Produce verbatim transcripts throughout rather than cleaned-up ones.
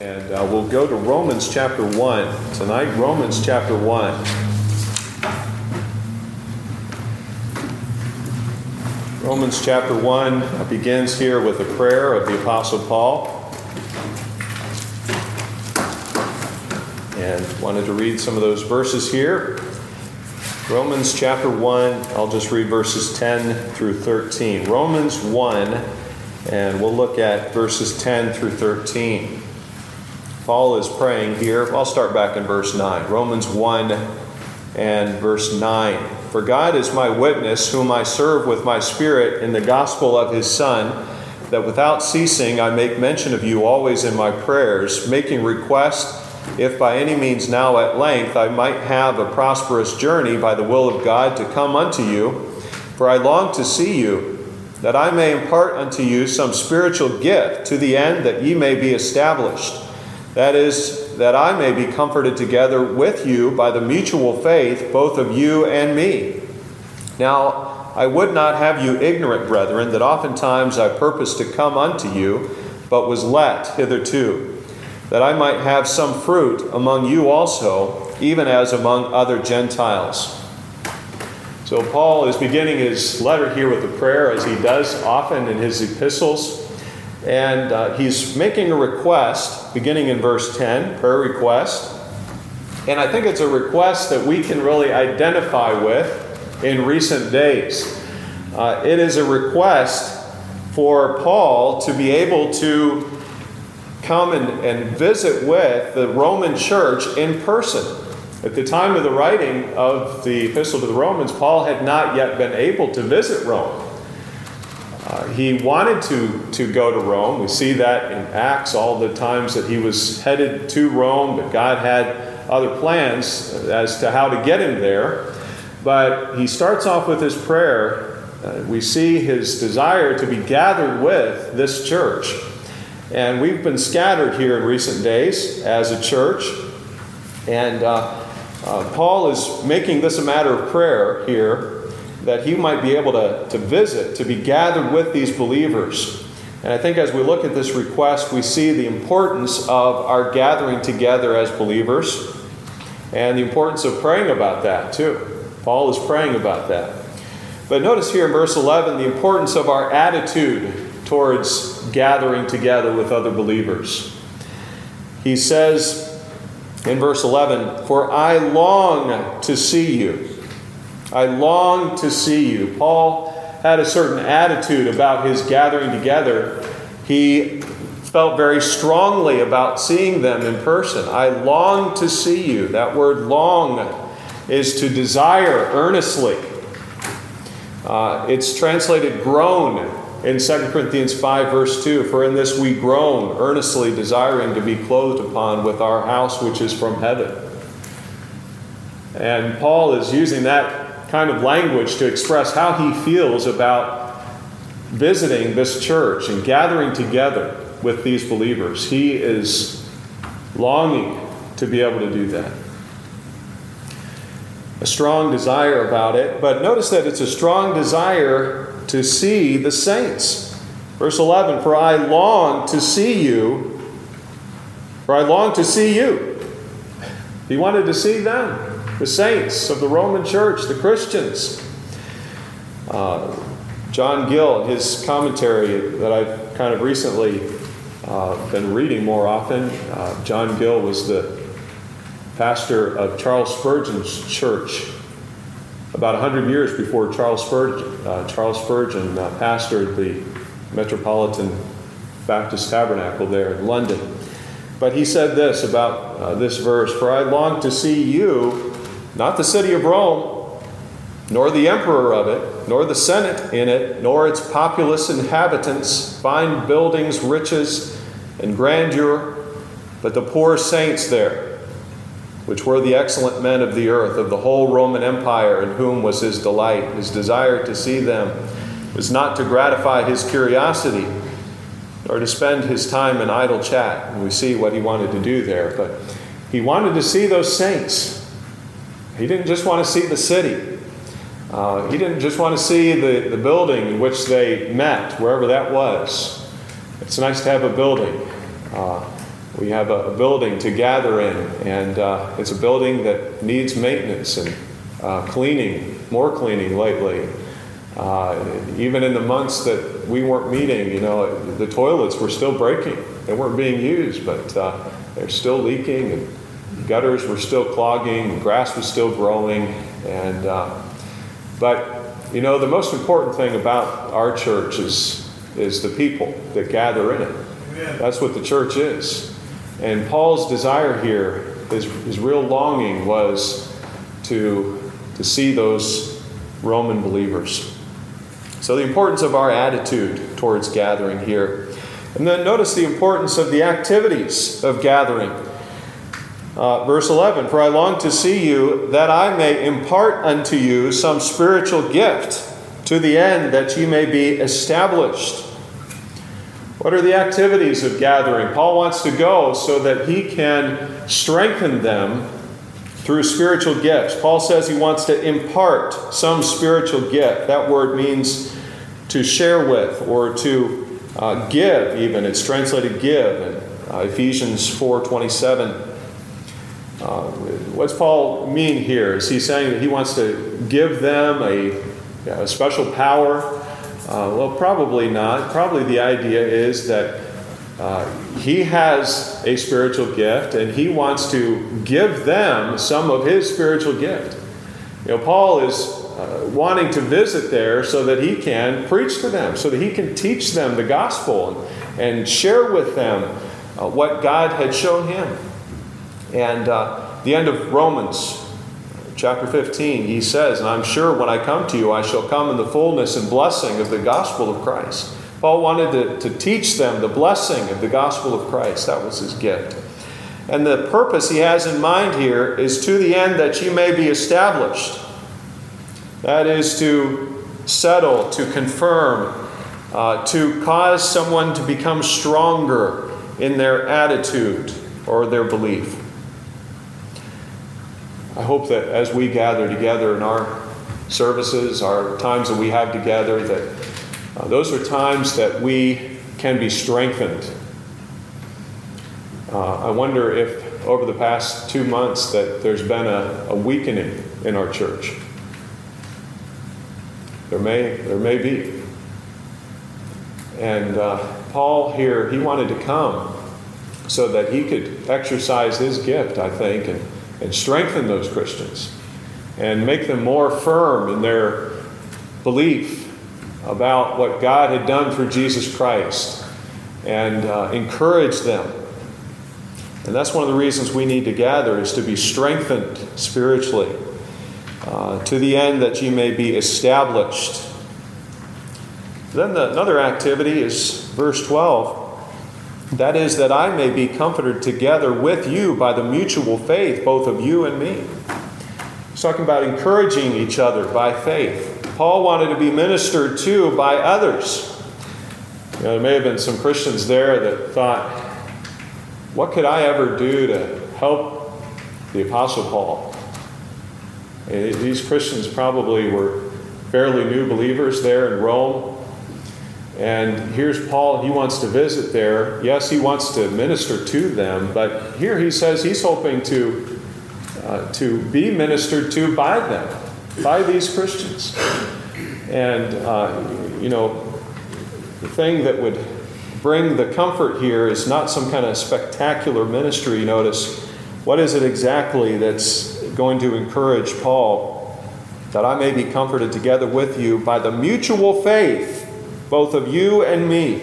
And uh, we'll go to Romans chapter one. Tonight, Romans chapter one. Romans chapter one begins here with a prayer of the Apostle Paul. And wanted to read some of those verses here. Romans chapter one, I'll just read verses ten through thirteen. Romans one, and we'll look at verses ten through thirteen. Paul is praying here. I'll start back in verse nine. Romans one and verse nine. For God is my witness, whom I serve with my spirit in the gospel of his Son, that without ceasing I make mention of you always in my prayers, making request, if by any means now at length I might have a prosperous journey by the will of God to come unto you. For I long to see you, that I may impart unto you some spiritual gift, to the end that ye may be established. That is, that I may be comforted together with you by the mutual faith, both of you and me. Now, I would not have you ignorant, brethren, that oftentimes I purposed to come unto you, but was let hitherto, that I might have some fruit among you also, even as among other Gentiles. So Paul is beginning his letter here with a prayer, as he does often in his epistles. And uh, he's making a request, beginning in verse ten, prayer request. And I think it's a request that we can really identify with in recent days. Uh, it is a request for Paul to be able to come and, and visit with the Roman church in person. At the time of the writing of the Epistle to the Romans, Paul had not yet been able to visit Rome. Uh, he wanted to, to go to Rome. We see that in Acts, all the times that he was headed to Rome, but God had other plans as to how to get him there. But he starts off with his prayer. Uh, we see his desire to be gathered with this church. And we've been scattered here in recent days as a church. And uh, uh, Paul is making this a matter of prayer here, that he might be able to, to visit, to be gathered with these believers. And I think as we look at this request, we see the importance of our gathering together as believers and the importance of praying about that too. Paul is praying about that. But notice here in verse eleven the importance of our attitude towards gathering together with other believers. He says in verse eleven, "For I long to see you." I long to see you. Paul had a certain attitude about his gathering together. He felt very strongly about seeing them in person. I long to see you. That word long is to desire earnestly. Uh, it's translated groan in Second Corinthians five verse two. For in this we groan, earnestly desiring to be clothed upon with our house which is from heaven. And Paul is using that kind of language to express how he feels about visiting this church and gathering together with these believers. He is longing to be able to do that. A strong desire about it, but notice that it's a strong desire to see the saints. Verse eleven, "For I long to see you, for I long to see you." He wanted to see them. The saints of the Roman church, the Christians. Uh, John Gill, his commentary that I've kind of recently uh, been reading more often, uh, John Gill was the pastor of Charles Spurgeon's church about one hundred years before Charles Spurgeon. Uh, Charles Spurgeon uh, pastored the Metropolitan Baptist Tabernacle there in London. But he said this about uh, this verse, "For I long to see you, not the city of Rome, nor the emperor of it, nor the senate in it, nor its populous inhabitants, fine buildings, riches, and grandeur, but the poor saints there, which were the excellent men of the earth, of the whole Roman Empire, in whom was his delight. His desire to see them was not to gratify his curiosity, or to spend his time in idle chat." And we see what he wanted to do there. But he wanted to see those saints. He didn't just want to see the city. Uh, he didn't just want to see the, the building in which they met, wherever that was. It's nice to have a building. Uh, we have a, a building to gather in, and uh, it's a building that needs maintenance and uh, cleaning, more cleaning lately. Uh, even in the months that we weren't meeting, you know, the toilets were still breaking. They weren't being used, but uh, they're still leaking, and gutters were still clogging, and grass was still growing. And uh, but you know, the most important thing about our church is is the people that gather in it. Amen. That's what the church is. And Paul's desire here, his, his real longing was to to see those Roman believers. So the importance of our attitude towards gathering here. And then notice the importance of the activities of gathering. Uh, verse eleven, "For I long to see you, that I may impart unto you some spiritual gift, to the end that ye may be established." What are the activities of gathering? Paul wants to go so that he can strengthen them through spiritual gifts. Paul says he wants to impart some spiritual gift. That word means to share with, or to uh, give even. It's translated give in uh, Ephesians four twenty-seven. Uh, what's Paul mean here? Is he saying that he wants to give them a, a special power? Uh, well, probably not. Probably the idea is that Uh, he has a spiritual gift, and he wants to give them some of his spiritual gift. You know, Paul is uh, wanting to visit there so that he can preach to them, so that he can teach them the gospel and, and share with them uh, what God had shown him. And uh, the end of Romans chapter fifteen, he says, "And I'm sure when I come to you, I shall come in the fullness and blessing of the gospel of Christ." Paul wanted to, to teach them the blessing of the gospel of Christ. That was his gift. And the purpose he has in mind here is to the end that you may be established. That is to settle, to confirm, uh, to cause someone to become stronger in their attitude or their belief. I hope that as we gather together in our services, our times that we have together, that Uh, those are times that we can be strengthened. Uh, I wonder if over the past two months that there's been a, a weakening in our church. There may, there may be. And uh, Paul here, he wanted to come so that he could exercise his gift, I think, and, and strengthen those Christians and make them more firm in their belief about what God had done through Jesus Christ, and uh, encourage them. And that's one of the reasons we need to gather, is to be strengthened spiritually, uh, to the end that ye may be established. Then the, another activity is verse twelve. "That is, that I may be comforted together with you by the mutual faith, both of you and me." He's talking about encouraging each other by faith. Paul wanted to be ministered to by others. You know, there may have been some Christians there that thought, what could I ever do to help the Apostle Paul? And these Christians probably were fairly new believers there in Rome. And here's Paul, he wants to visit there. Yes, he wants to minister to them, but here he says he's hoping to, uh, to be ministered to by them, by these Christians. And, uh, you know, the thing that would bring the comfort here is not some kind of spectacular ministry. Notice, what is it exactly that's going to encourage Paul? "That I may be comforted together with you by the mutual faith, both of you and me."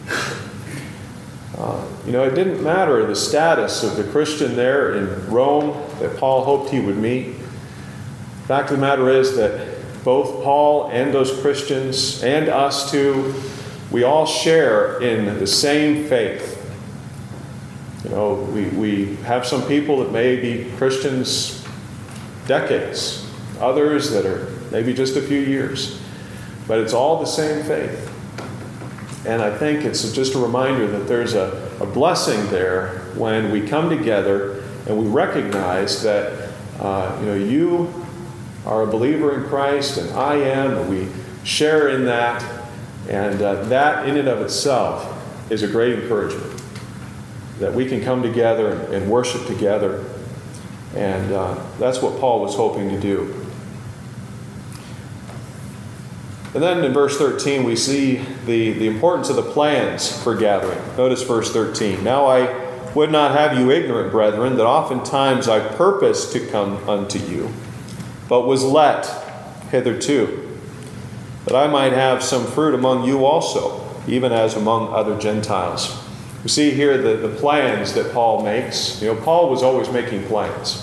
Uh, you know, it didn't matter the status of the Christian there in Rome that Paul hoped he would meet. The fact of the matter is that both Paul and those Christians, and us too, we all share in the same faith. You know, we, we have some people that may be Christians decades, others that are maybe just a few years, but it's all the same faith. And I think it's just a reminder that there's a, a blessing there when we come together and we recognize that uh, you know, you are a believer in Christ, and I am, and we share in that, and uh, that in and of itself is a great encouragement. that we can come together and, and worship together. And uh, that's what Paul was hoping to do. And then in verse thirteen, we see the, the importance of the plans for gathering. Notice verse thirteen. Now I would not have you ignorant, brethren, that oftentimes I purposed to come unto you, but was let hitherto, that I might have some fruit among you also, even as among other Gentiles. We see here the, the plans that Paul makes. You know, Paul was always making plans.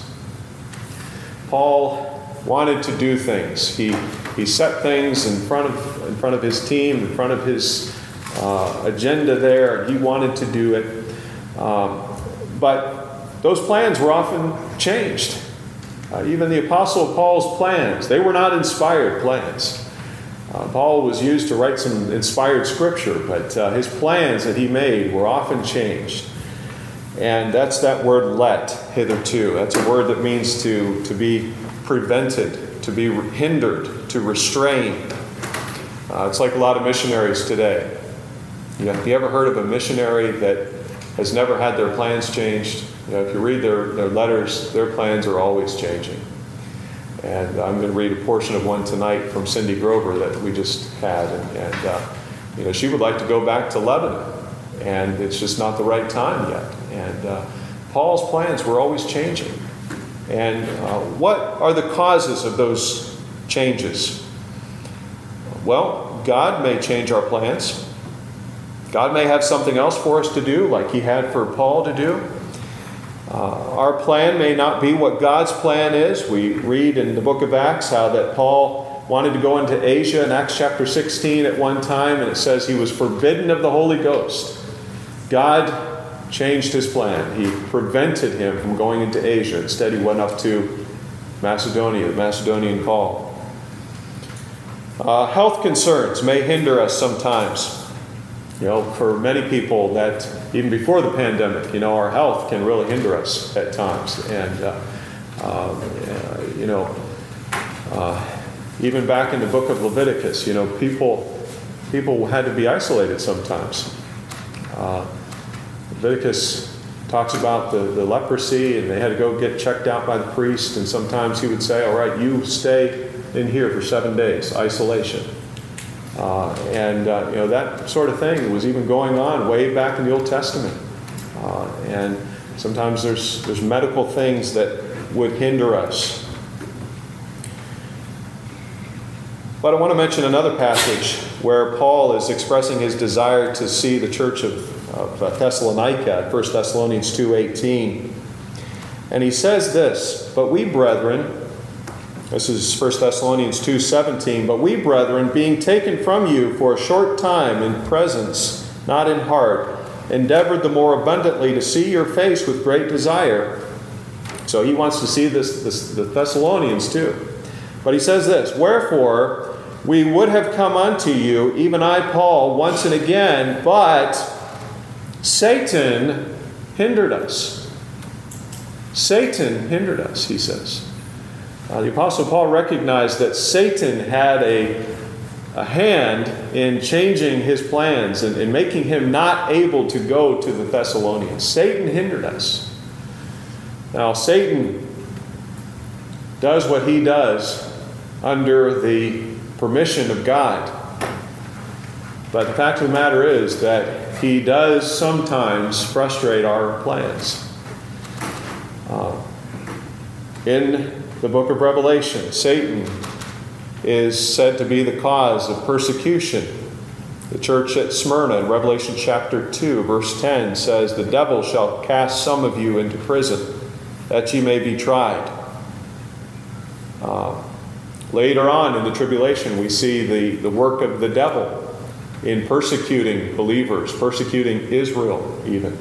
Paul wanted to do things. He he set things in front of in front of his team, in front of his uh, agenda there. He wanted to do it. Um, but those plans were often changed. Uh, even the Apostle Paul's plans, they were not inspired plans. Uh, Paul was used to write some inspired scripture, but uh, his plans that he made were often changed. And that's that word let, hitherto. That's a word that means to, to be prevented, to be hindered, to restrain. Uh, it's like a lot of missionaries today. You know, have you ever heard of a missionary that has never had their plans changed? You know, if you read their, their letters, their plans are always changing. And I'm going to read a portion of one tonight from Cindy Grover that we just had. And, and uh, you know, she would like to go back to Lebanon. And it's just not the right time yet. And uh, Paul's plans were always changing. And uh, what are the causes of those changes? Well, God may change our plans. God may have something else for us to do, like he had for Paul to do. Uh, our plan may not be what God's plan is. We read in the book of Acts how that Paul wanted to go into Asia in Acts chapter sixteen at one time, and it says he was forbidden of the Holy Ghost. God changed his plan. He prevented him from going into Asia. Instead, he went up to Macedonia, the Macedonian call. Uh, health concerns may hinder us sometimes. You know, for many people, that even before the pandemic, you know, our health can really hinder us at times. And, uh, uh, you know, uh, even back in the book of Leviticus, you know, people people had to be isolated sometimes. Uh, Leviticus talks about the, the leprosy, and they had to go get checked out by the priest, and sometimes he would say, all right, you stay in here for seven days, isolation. Uh, and, uh, you know, that sort of thing was even going on way back in the Old Testament. Uh, and sometimes there's, there's medical things that would hinder us. But I want to mention another passage where Paul is expressing his desire to see the church of, of Thessalonica, First Thessalonians two eighteen. And he says this, but we brethren, this is First Thessalonians two seventeen, but we brethren, being taken from you for a short time in presence, not in heart, endeavored the more abundantly to see your face with great desire. So he wants to see this, this the Thessalonians too. But he says this, wherefore we would have come unto you, even I, Paul, once and again, but Satan hindered us. Satan hindered us, he says. Uh, the Apostle Paul recognized that Satan had a, a hand in changing his plans and, and making him not able to go to the Thessalonians. Satan hindered us. Now, Satan does what he does under the permission of God. But the fact of the matter is that he does sometimes frustrate our plans. Uh, in the book of Revelation, Satan is said to be the cause of persecution. The church at Smyrna in Revelation chapter two, verse ten says, the devil shall cast some of you into prison, that ye may be tried. Uh, later on in the tribulation, we see the, the work of the devil in persecuting believers, persecuting Israel even.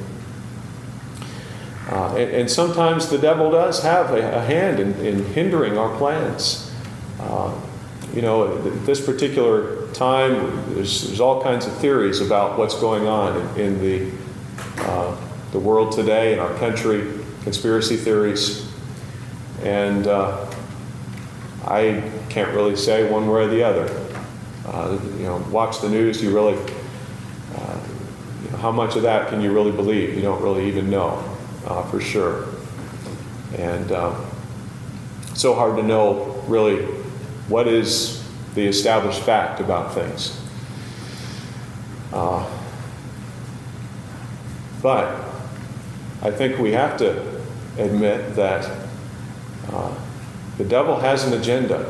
Uh, and, and sometimes the devil does have a, a hand in, in hindering our plans. Uh, you know, at this particular time, there's, there's all kinds of theories about what's going on in, in the, uh, the world today, in our country, conspiracy theories. And uh, I can't really say one way or the other. Uh, you know, watch the news, you really uh, you know, how much of that can you really believe? You don't really even know uh, for sure. And um, it's so hard to know really what is the established fact about things. Uh, but I think we have to admit that uh, the devil has an agenda.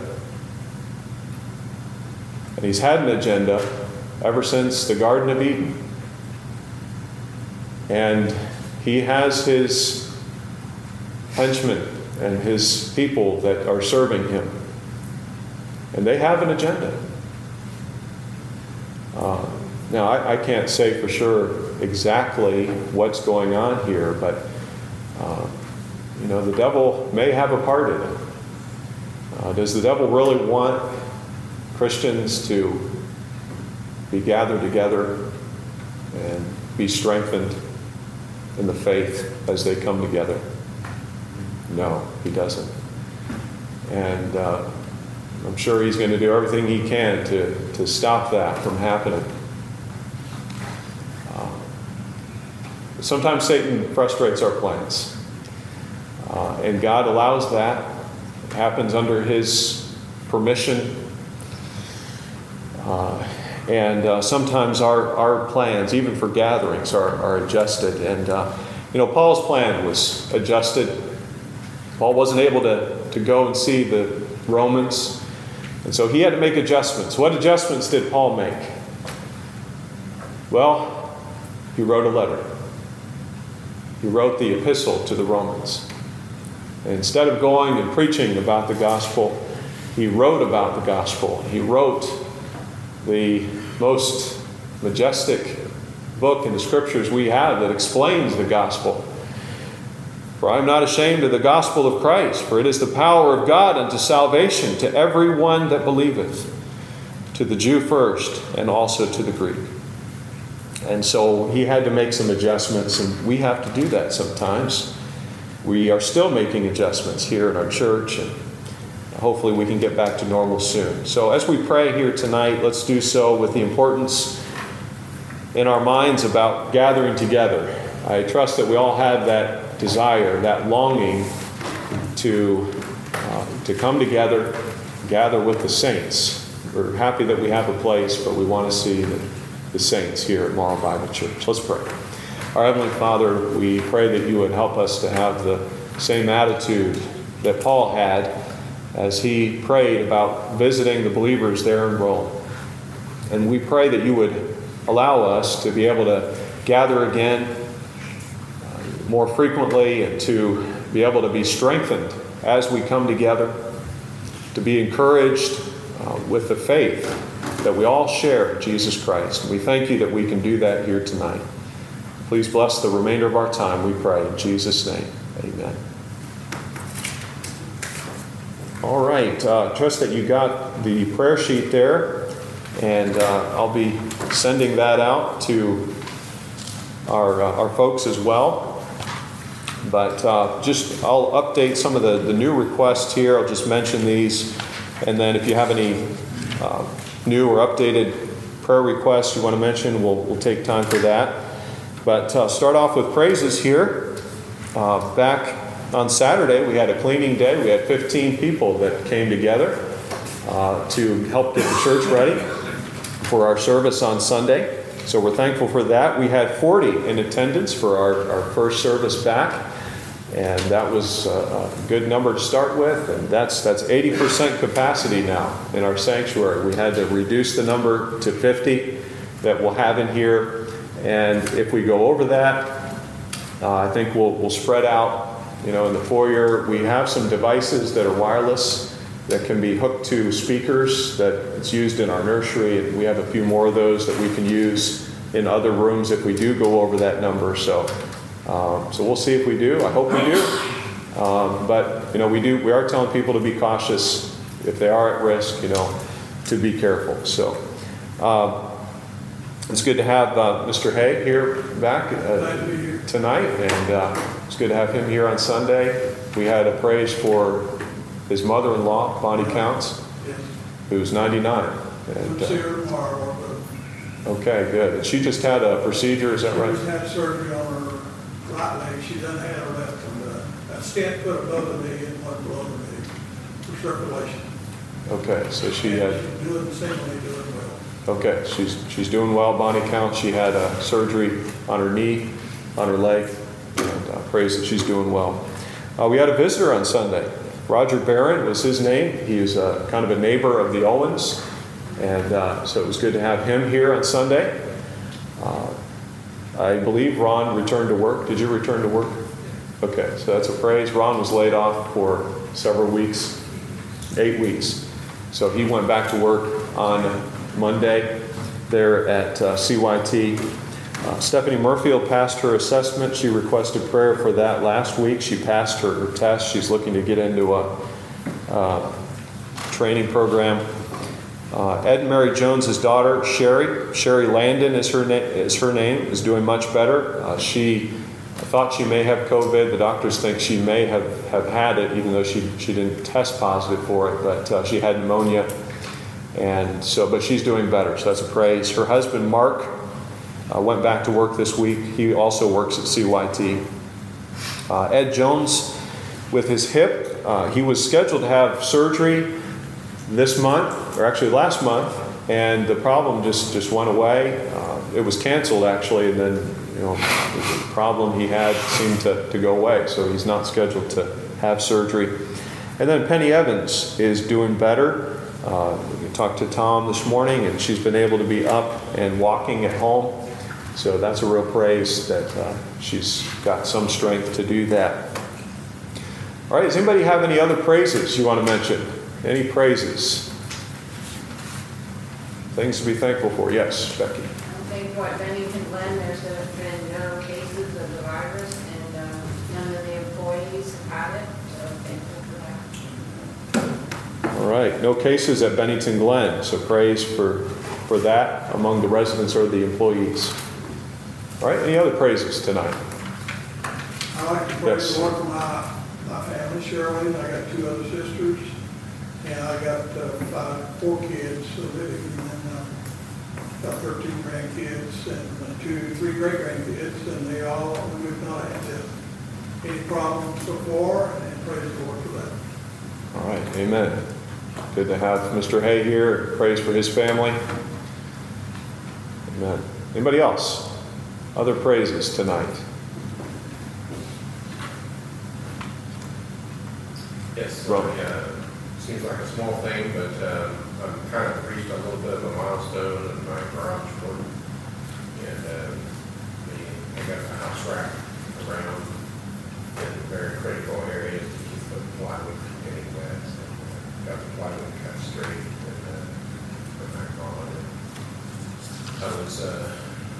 And he's had an agenda ever since the Garden of Eden. And he has his henchmen and his people that are serving him. And they have an agenda. Uh, now, I, I can't say for sure exactly what's going on here, but, uh, you know, the devil may have a part in it. Uh, does the devil really want Christians to be gathered together and be strengthened in the faith as they come together? No, he doesn't. And uh, I'm sure he's going to do everything he can to, to stop that from happening. Uh, sometimes Satan frustrates our plans. Uh, and God allows that. It happens under his permission. Uh, and uh, sometimes our, our plans, even for gatherings, are, are adjusted. And, uh, you know, Paul's plan was adjusted. Paul wasn't able to, to go and see the Romans. And so he had to make adjustments. What adjustments did Paul make? Well, he wrote a letter. He wrote the epistle to the Romans. And instead of going and preaching about the gospel, he wrote about the gospel. He wrote the most majestic book in the scriptures we have that explains the gospel. For I am not ashamed of the gospel of Christ, for it is the power of God unto salvation to every one that believeth, to the Jew first, and also to the Greek. And so he had to make some adjustments, and we have to do that sometimes. We are still making adjustments here in our church, and hopefully we can get back to normal soon. So as we pray here tonight, let's do so with the importance in our minds about gathering together. I trust that we all have that desire, that longing to uh, to come together, gather with the saints. We're happy that we have a place, but we want to see the, the saints here at Morrow Bible Church. Let's pray. Our Heavenly Father, we pray that you would help us to have the same attitude that Paul had as he prayed about visiting the believers there in Rome. And we pray that you would allow us to be able to gather again more frequently and to be able to be strengthened as we come together, to be encouraged uh, with the faith that we all share in Jesus Christ. And we thank you that we can do that here tonight. Please bless the remainder of our time, we pray. In Jesus' name, amen. All right. Uh, trust that you got the prayer sheet there, and uh, I'll be sending that out to our, uh, our folks as well. But uh, just, I'll update some of the, the new requests here. I'll just mention these. And then if you have any uh, new or updated prayer requests you want to mention, we'll, we'll take time for that. But uh, start off with praises here. Uh, back on Saturday, we had a cleaning day. We had fifteen people that came together uh, to help get the church ready for our service on Sunday. So we're thankful for that. We had forty in attendance for our, our first service back. And that was a, a good number to start with. And that's that's eighty percent capacity now in our sanctuary. We had to reduce the number to fifty that we'll have in here. And if we go over that, uh, I think we'll, we'll spread out, you know, in the foyer. We have some devices that are wireless that can be hooked to speakers that it's used in our nursery. And we have a few more of those that we can use in other rooms if we do go over that number. So, um, so we'll see if we do. I hope we do. Um, but, you know, we do. We are telling people to be cautious if they are at risk, you know, to be careful. So, um, it's good to have uh, Mister Hay here back uh, tonight, and uh, it's good to have him here on Sunday. We had a praise for his mother-in-law, Bonnie Counts, who's ninety-nine. And, uh, Okay, good. And she just had a procedure, is that She right? just had surgery on her right leg. She doesn't have her left one. Uh, A stent put above the knee and one below the knee for circulation. Okay, so she had, She's doing, seemingly doing well. okay, she's, she's doing well, body count. She had a surgery on her knee, on her leg, and uh, praise that she's doing well. Uh, we had a visitor on Sunday. Roger Barron was his name. He was uh, kind of a neighbor of the Owens, and uh, so it was good to have him here on Sunday. Uh, I believe Ron returned to work. Did you return to work? Okay, so that's a praise. Ron was laid off for several weeks, eight weeks. So he went back to work on Monday there at uh, C Y T. Uh, Stephanie Murfield passed her assessment. She requested prayer for that last week. She passed her, her test. She's looking to get into a uh, training program. Uh, Ed and Mary Jones's daughter, Sherry, Sherry Landon is her, na- is her name, is doing much better. Uh, she thought she may have COVID. The doctors think she may have, have had it, even though she, she didn't test positive for it, but uh, she had pneumonia. And so, but she's doing better, so that's a praise. Her husband, Mark, uh, went back to work this week. He also works at C Y T. Uh, Ed Jones, with his hip, uh, he was scheduled to have surgery this month, or actually last month, and the problem just, just went away. Uh, it was canceled, actually, and then, you know, the problem he had seemed to, to go away, so he's not scheduled to have surgery. And then Penny Evans is doing better. Uh, we talked to Tom this morning, and she's been able to be up and walking at home. So that's a real praise that uh, she's got some strength to do that. All right, does anybody have any other praises you want to mention? Any praises? Things to be thankful for. Yes, Becky. I'm thankful at Bennington Glen there's been no cases of the virus, and um, none of the employees have had it, so thankful for that. All right, no cases at Bennington Glen, so praise for, for that among the residents or the employees. All right, any other praises tonight? I like to praise Yes. the Lord for my, my family, Shirley. I got two other sisters, and I got uh, five, four kids living, and then uh, got thirteen grandkids and uh, two, three great grandkids, and they all, we've not had uh, any problems so far, and praise the Lord for that. All right, amen. Good to have Mister Hay here. Praise for his family. Amen. Anybody else? Other praises tonight? Yes, Rob. uh, seems like a small thing, but um, I've kind of reached a little bit of a milestone in my garage work. And um, the, I got the house rack around in very critical areas to keep the plywood from getting wet. So uh, got the plywood cut straight and uh, put back on. And I was uh,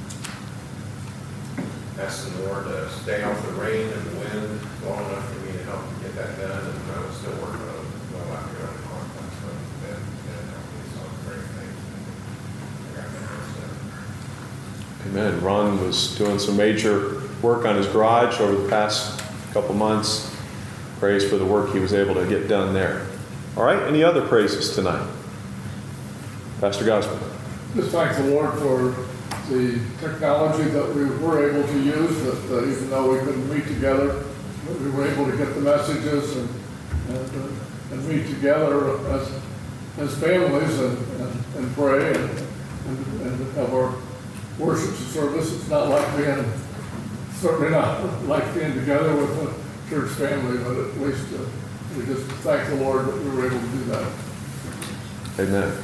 asking the Lord to stay off the rain and the wind long enough for me to help get that done, and I was still working on it well after on the clock last month. That that helped me, so I'm very thankful. I got that house done. Amen. Ron was doing some major work on his garage over the past couple months. Praise for the work he was able to get done there. All right, any other praises tonight? Pastor Gosman. Just thank the Lord for the technology that we were able to use, that uh, even though we couldn't meet together, we were able to get the messages and and, uh, and meet together as as families and, and, and pray and, and, and have our worship service. It's not like being, certainly not like being together with a church family, but at least uh, we just thank the Lord that we were able to do that. Amen.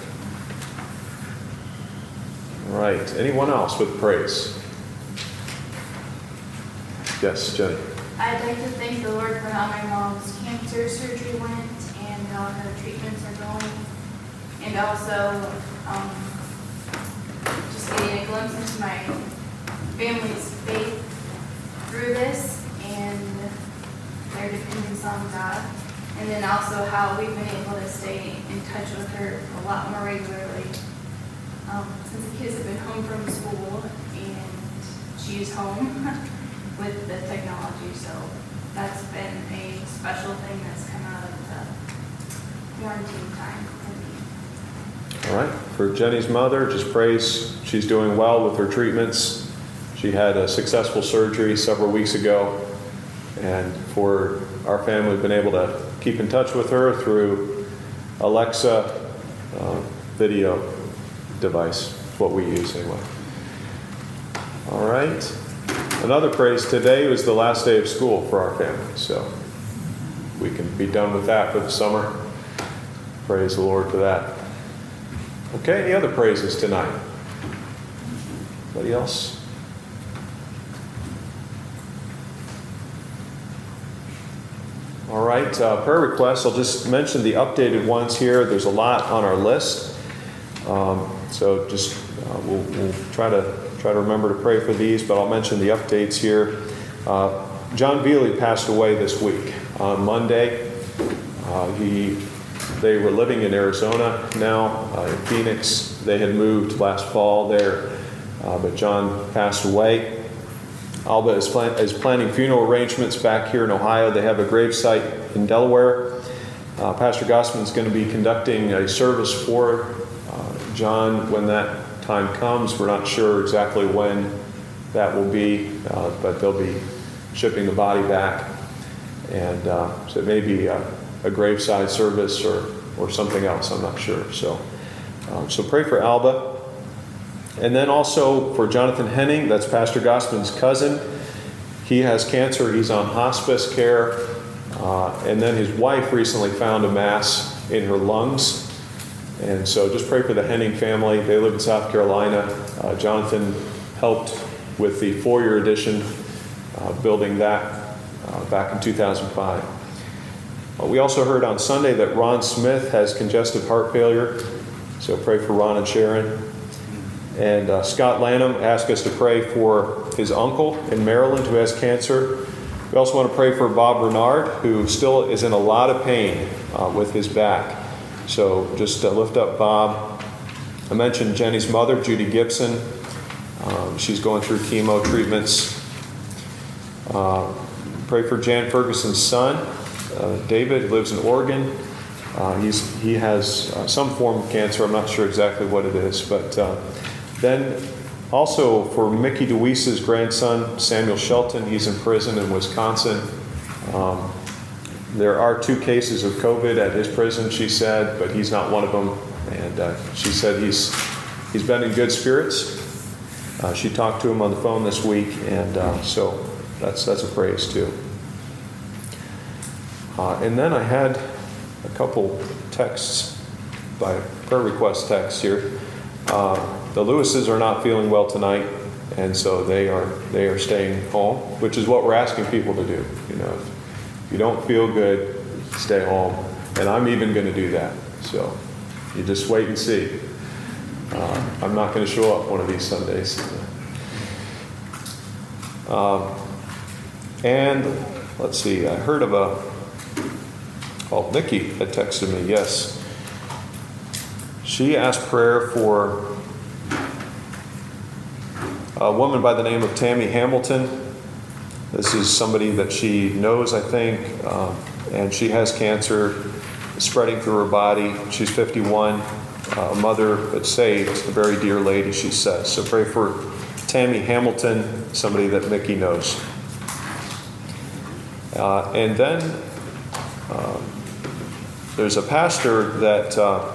All right. Anyone else with praise? Yes, Jenny. I'd like to thank the Lord for how my mom's cancer surgery went and how her treatments are going. And also um, just getting a glimpse into my family's faith through this and their dependence on God. And then also how we've been able to stay in touch with her a lot more regularly. Um, since the kids have been home from school and she's home with the technology, so that's been a special thing that's come out of the quarantine time for me. All right. For Jenny's mother, just praise she's doing well with her treatments. She had a successful surgery several weeks ago, and for our family, we've been able to keep in touch with her through Alexa uh, video device. That's what we use anyway. All right. Another praise, today was the last day of school for our family, so we can be done with that for the summer. Praise the Lord for that. Okay, any other praises tonight? Anybody else? All right, uh, prayer requests. I'll just mention the updated ones here. There's a lot on our list, um, so just uh, we'll, we'll try to try to remember to pray for these. But I'll mention the updates here. Uh, John Veely passed away this week on Monday. Uh, he they were living in Arizona now, uh, in Phoenix. They had moved last fall there, uh, but John passed away. Alba is, plan- is planning funeral arrangements back here in Ohio. They have a gravesite in Delaware. Uh, Pastor Gossman is going to be conducting a service for uh, John when that time comes. We're not sure exactly when that will be, uh, but they'll be shipping the body back. And uh, so it may be a, a graveside service or, or something else. I'm not sure. So, um, so pray for Alba. And then also for Jonathan Henning, that's Pastor Gossman's cousin. He has cancer. He's on hospice care. Uh, and then his wife recently found a mass in her lungs. And so just pray for the Henning family. They live in South Carolina. Uh, Jonathan helped with the four-year addition, uh, building that uh, back in two thousand five. Uh, we also heard on Sunday that Ron Smith has congestive heart failure. So pray for Ron and Sharon. And uh, Scott Lanham asked us to pray for his uncle in Maryland who has cancer. We also want to pray for Bob Bernard, who still is in a lot of pain uh, with his back. So just uh, lift up Bob. I mentioned Jenny's mother, Judy Gibson. Um, she's going through chemo treatments. Uh, pray for Jan Ferguson's son, uh, David, lives in Oregon. Uh, he's, he has uh, some form of cancer. I'm not sure exactly what it is, but uh, then also for Mickey DeWeese's grandson, Samuel Shelton, he's in prison in Wisconsin. Um, there are two cases of COVID at his prison, she said, but he's not one of them. And uh, she said he's he's been in good spirits. Uh, she talked to him on the phone this week, and uh, so that's that's a praise too. Uh, and then I had a couple texts by prayer request text here. Uh, the Lewises are not feeling well tonight, and so they are they are staying home, which is what we're asking people to do. You know, if you don't feel good, stay home, and I'm even going to do that. So you just wait and see. Uh, I'm not going to show up one of these Sundays. Um, and let's see, I heard of a. Oh, Nikki had texted me. Yes. She asked prayer for a woman by the name of Tammy Hamilton. This is somebody that she knows, I think, um, and she has cancer spreading through her body. She's fifty-one, uh, a mother but saved, a very dear lady, she says. So pray for Tammy Hamilton, somebody that Mickey knows. Uh, and then um, there's a pastor that uh,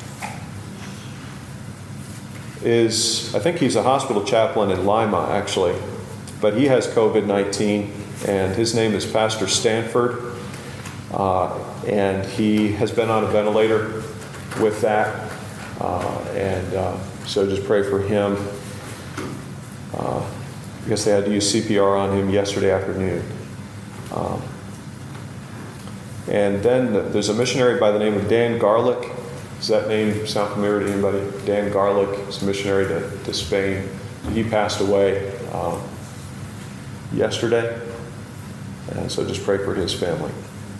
is, I think he's a hospital chaplain in Lima, actually, but he has COVID nineteen, and his name is Pastor Stanford, uh, and he has been on a ventilator with that, uh, and uh, so just pray for him. Uh, I guess they had to use C P R on him yesterday afternoon. Um, and then there's a missionary by the name of Dan Garlick. Does that name sound familiar to anybody? Dan Garlick is a missionary to, to Spain. He passed away um, yesterday. And so just pray for his family.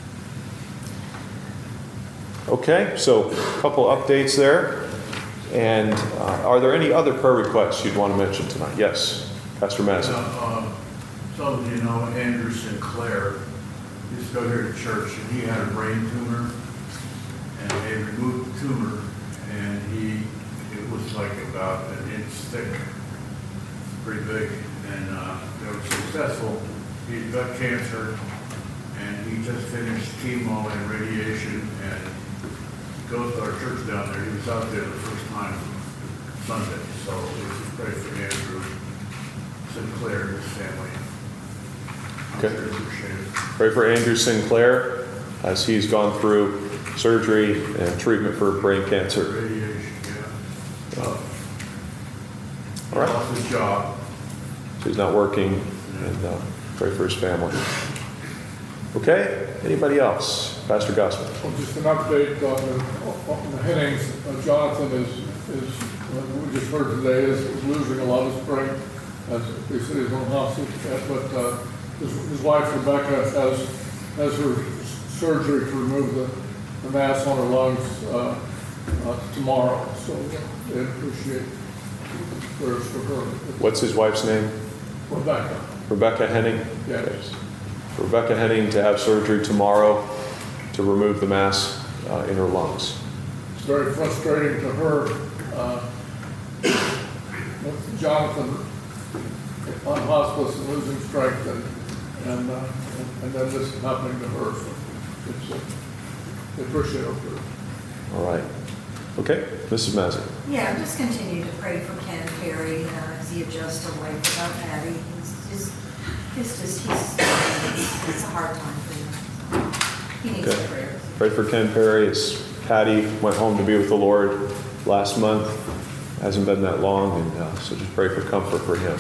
Okay, so a couple updates there. And uh, are there any other prayer requests you'd want to mention tonight? Yes, Pastor Madison. Uh, some of you know Andrew Sinclair. He used to go here to church, and he had a brain tumor. And they removed the tumor, and he it was like about an inch thick, pretty big, and uh, they were successful. He's got cancer, and he just finished chemo and radiation, and goes to our church down there. He was out there the first time Sunday, so we should pray for Andrew Sinclair and his family. I'm Okay. very appreciative. Pray for Andrew Sinclair as he's gone through surgery and treatment for brain cancer. Radiation, yeah. Uh, he All right. lost his job. So he's not working, and uh, pray for his family. Okay, anybody else? Pastor Gossman. Well, just an update on the, on the Hennings. Uh, Jonathan is, is, uh, we just heard today, is losing a lot of strength as they said he's on hospice. But uh, his, his wife Rebecca has, has her surgery to remove the, the mass on her lungs uh, uh, tomorrow. So they appreciate prayers for her. What's his wife's name? Rebecca. Rebecca Henning? Yes. For Rebecca Henning to have surgery tomorrow to remove the mass uh, in her lungs. It's very frustrating to her. Uh, with Jonathan on hospice and losing strength, and and, uh, and then this is happening to her. So it's uh, they appreciate it. All right. Okay, Missus Mazza. Yeah, just continue to pray for Ken Perry uh, as he adjusts to life without Patty. He's just, it's just, he's, it's a hard time for him. So he needs Okay. prayers. Pray for Ken Perry as Patty went home to be with the Lord last month. Hasn't been that long, and uh, so just pray for comfort for him.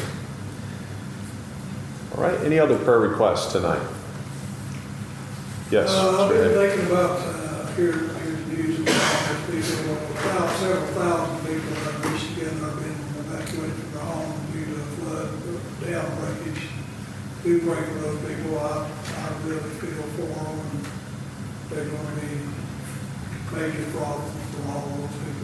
All right, any other prayer requests tonight? Yes. Uh, I've Mr. been Henning. thinking about, uh, here, here's news about people, about several thousand people in Michigan have been evacuated from their homes due to flood, dam breakage. We pray for those people. I, I really feel for them, and they're going to be major problems for all those people.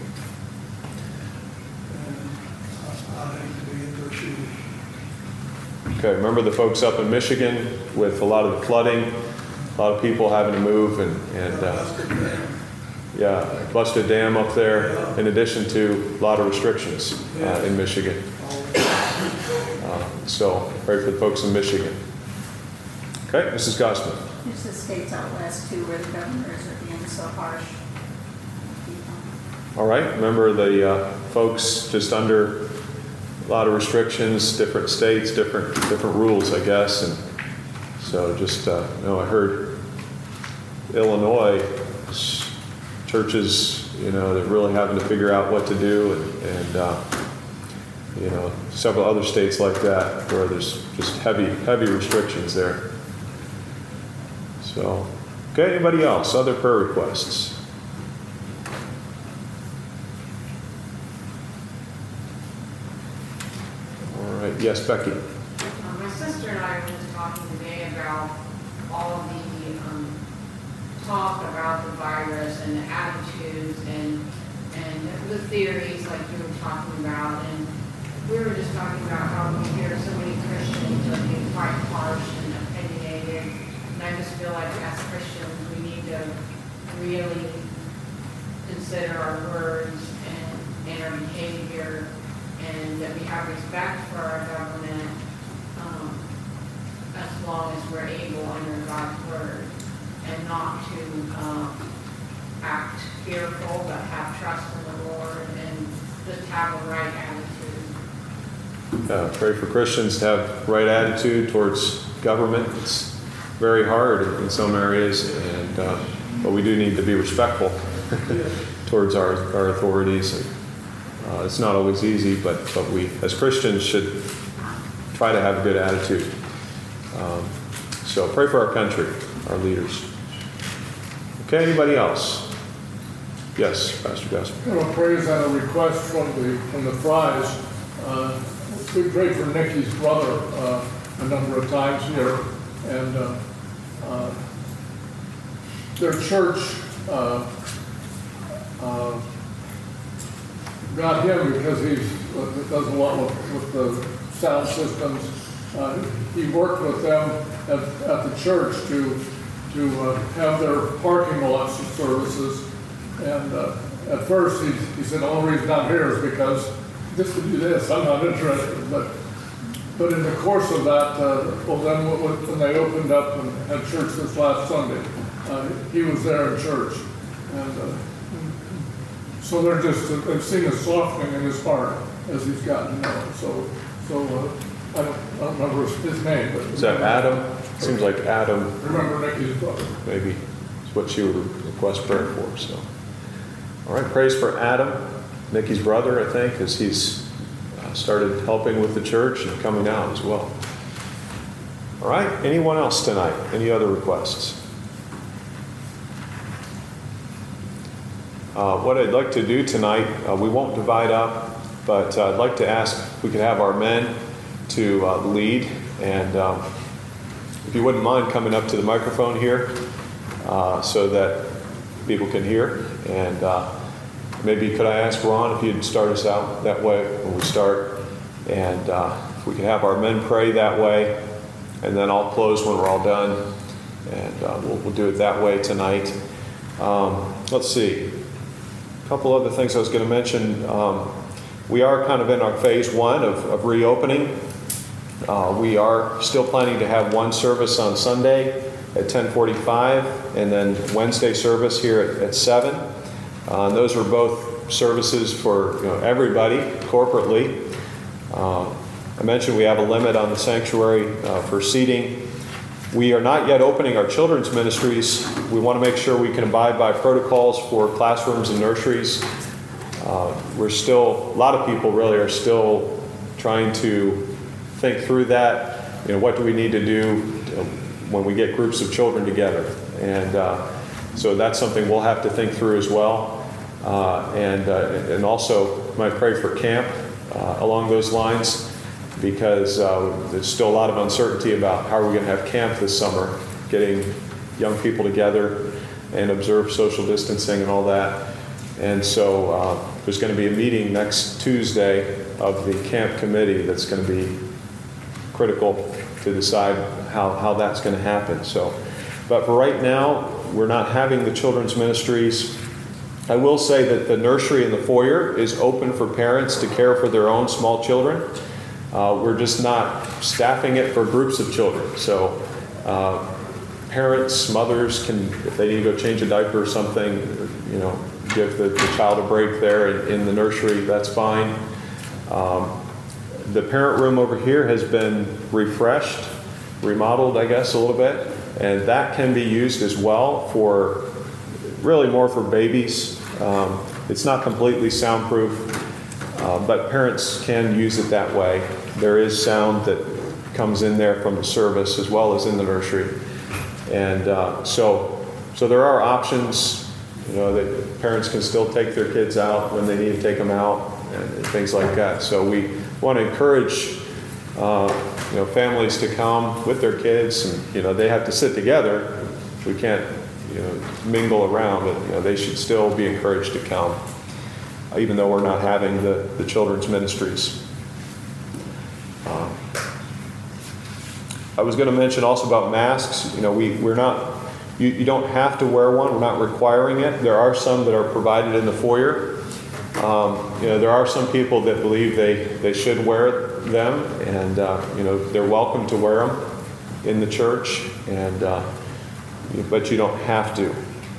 And I, I hate to be in their shoes. Okay, remember the folks up in Michigan with a lot of the flooding, a lot of people having to move, and, and uh, Busted dam. yeah, busted dam up there, in addition to a lot of restrictions uh, in Michigan. Uh, so pray for the folks in Michigan. Okay, Missus Gossman. There's the states out west too where the governors are being so harsh. All right, remember the uh, folks just under a lot of restrictions, different states, different different rules, I guess, and so just uh, you know, I heard Illinois s- churches, you know, they're really having to figure out what to do, and, and uh, you know, several other states like that where there's just heavy heavy restrictions there. So, okay, anybody else? Other prayer requests? All right, yes, Becky. Um, My sister and I were just talking today about all of the um, talk about the virus and the attitudes and and the theories like you were talking about. And we were just talking about how we hear so many Christians are being quite harsh and opinionated. And I just feel like as Christians, we need to really consider our words and, and our behavior, and that we have respect for our government um, as long as we're able under God's word, and not to um, act fearful, but have trust in the Lord and just have a right attitude. Uh, pray for Christians to have right attitude towards government. It's very hard in some areas, and uh, but we do need to be respectful towards our, our authorities. And, uh, it's not always easy, but but we as Christians should try to have a good attitude. Um, so pray for our country, our leaders. Okay, anybody else? Yes, Pastor Gaspar. You know, praise and a request from the from the Fries. Uh, we prayed for Nikki's brother uh, a number of times here, and uh, uh, their church uh, uh, got him because he uh, does a lot with, with the sound systems. Uh, he worked with them at, at the church to to uh, have their parking lots services. And uh, at first, he, he said, the only reason I'm here is because just to do this, I'm not interested. But but in the course of that, uh, well, then when, when they opened up and had church this last Sunday, uh, he was there in church. And uh, so they're just, they've seen a softening in his heart as he's gotten to know. So, so uh, I, don't, I don't remember his, his name. But Is that Adam? Seems like Adam. Remember Nikki's brother. Maybe is what she would request prayer for. So, all right, praise for Adam, Nikki's brother, I think, as he's uh, started helping with the church and coming out as well. All right, anyone else tonight? Any other requests? Uh, what I'd like to do tonight, uh, we won't divide up, but uh, I'd like to ask if we could have our men to uh, lead. And um, if you wouldn't mind coming up to the microphone here uh, so that people can hear. And uh, maybe could I ask Ron if you'd start us out that way when we start. And uh, if we could have our men pray that way. And then I'll close when we're all done. And uh, we'll, we'll do it that way tonight. Um, let's see. A couple other things I was going to mention. Um, we are kind of in our phase one of, of reopening. Uh, we are still planning to have one service on Sunday at ten forty-five and then Wednesday service here at, at seven. Uh, and those are both services for you know, everybody corporately. Uh, I mentioned we have a limit on the sanctuary uh, for seating. We are not yet opening our children's ministries. We want to make sure we can abide by protocols for classrooms and nurseries. Uh, we're still, a lot of people really are still trying to think through that. You know, what do we need to do when we get groups of children together? And uh, so that's something we'll have to think through as well. Uh, and, uh, and also, might pray for camp uh, along those lines, because uh, there's still a lot of uncertainty about how are we going to have camp this summer, getting young people together and observe social distancing and all that. And so uh, there's going to be a meeting next Tuesday of the camp committee that's going to be critical to decide how, how that's going to happen. So, but for right now, we're not having the children's ministries. I will say that the nursery in the foyer is open for parents to care for their own small children. Uh, we're just not staffing it for groups of children. So uh, parents, mothers can, if they need to go change a diaper or something, you know, give the, the child a break there in, in the nursery, that's fine. Um, the parent room over here has been refreshed, remodeled, I guess, a little bit, and that can be used as well for, really more for babies. Um, it's not completely soundproof. Uh, but parents can use it that way. There is sound that comes in there from the service as well as in the nursery. And uh, so so there are options, you know, that parents can still take their kids out when they need to take them out and things like that. So we want to encourage uh, you know, families to come with their kids, and you know, they have to sit together. We can't you know, mingle around, but you know, they should still be encouraged to come, even though we're not having the, the children's ministries. Um, I was going to mention also about masks. You know, we, we're not, you, you don't have to wear one. We're not requiring it. There are some that are provided in the foyer. Um, you know, there are some people that believe they, they should wear them, and, uh, you know, they're welcome to wear them in the church, and, uh, but you don't have to.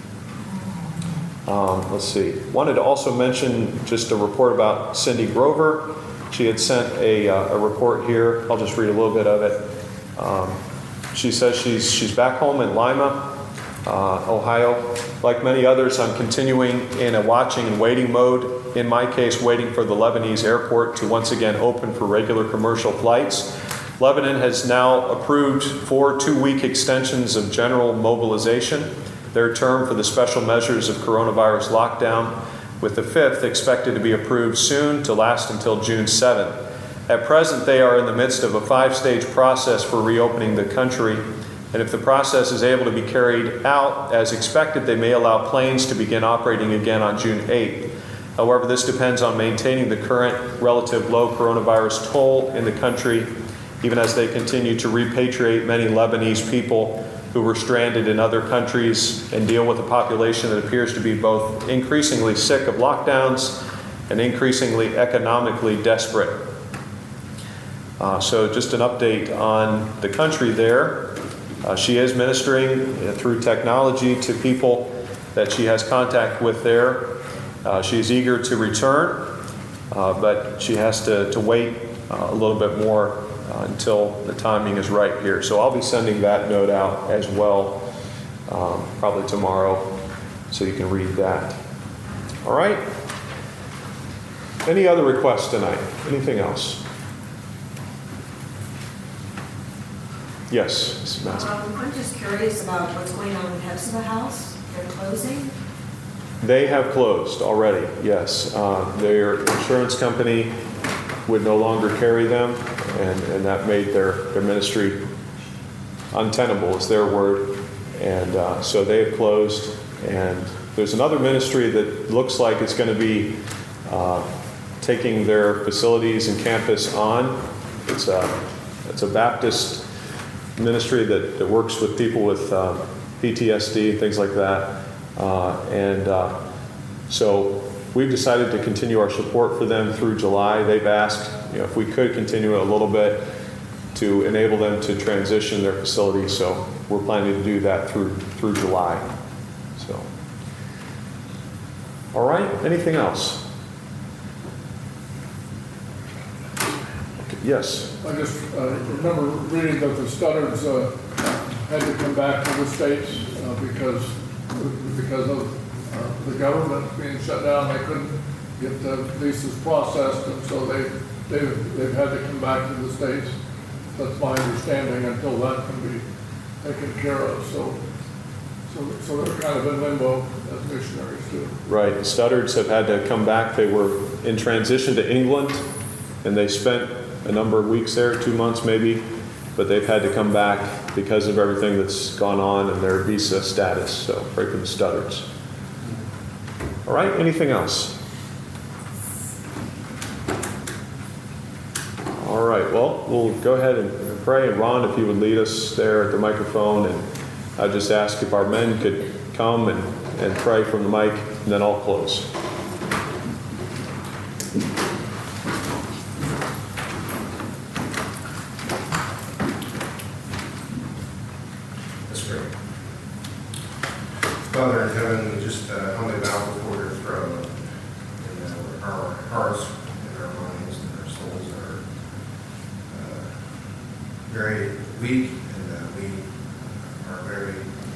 Um, let's see. Wanted to also mention just a report about Cindy Grover. She had sent a, uh, a report here. I'll just read a little bit of it. Um, she says she's she's back home in Lima, uh, Ohio. Like many others, I'm continuing in a watching and waiting mode. In my case, waiting for the Lebanese airport to once again open for regular commercial flights. Lebanon has now approved four two-week extensions of general mobilization, their term for the special measures of coronavirus lockdown, with the fifth expected to be approved soon to last until June seventh. At present, they are in the midst of a five-stage process for reopening the country, and if the process is able to be carried out as expected, they may allow planes to begin operating again on June eighth. However, this depends on maintaining the current relative low coronavirus toll in the country, even as they continue to repatriate many Lebanese people who were stranded in other countries and deal with a population that appears to be both increasingly sick of lockdowns and increasingly economically desperate. Uh, so just an update on the country there. Uh, she is ministering uh, through technology to people that she has contact with there. Uh, she's eager to return, uh, but she has to, to wait uh, a little bit more uh, until the timing is right here. So I'll be sending that note out as well, um, probably tomorrow, so you can read that. All right? Any other requests tonight? Anything else? Yes, Missus Massey. Um, I'm just curious about what's going on with Hepzibah House. They're closing. They have closed already, yes. Uh, their insurance company would no longer carry them, and, and that made their, their ministry untenable, is their word. And uh, so they have closed. And there's another ministry that looks like it's going to be uh, taking their facilities and campus on. It's a, it's a Baptist ministry that, that works with people with uh, P T S D and things like that. Uh, and uh, so we've decided to continue our support for them through July. They've asked, you know, if we could continue it a little bit to enable them to transition their facility. So we're planning to do that through through July. So, all right. Anything else? Okay, yes. I just uh, remember reading that the Studdards uh, had to come back to the States uh, because because of uh, the government being shut down. They couldn't get the visas processed, and so they, they've, they've had to come back to the States. That's my understanding until that can be taken care of. So, so, so they're kind of in limbo as missionaries too. Right. The Studdards have had to come back. They were in transition to England, and they spent a number of weeks there, two months maybe, but they've had to come back because of everything that's gone on and their visa status. So pray for the Studdards. All right, anything else? All right, well, we'll go ahead and pray. And Ron, if you would lead us there at the microphone, and I just ask if our men could come and, and pray from the mic, and then I'll close. Father in heaven, we just uh, humbly bow before your throne, and uh, our hearts and our minds and our souls are uh, very weak, and uh, we are very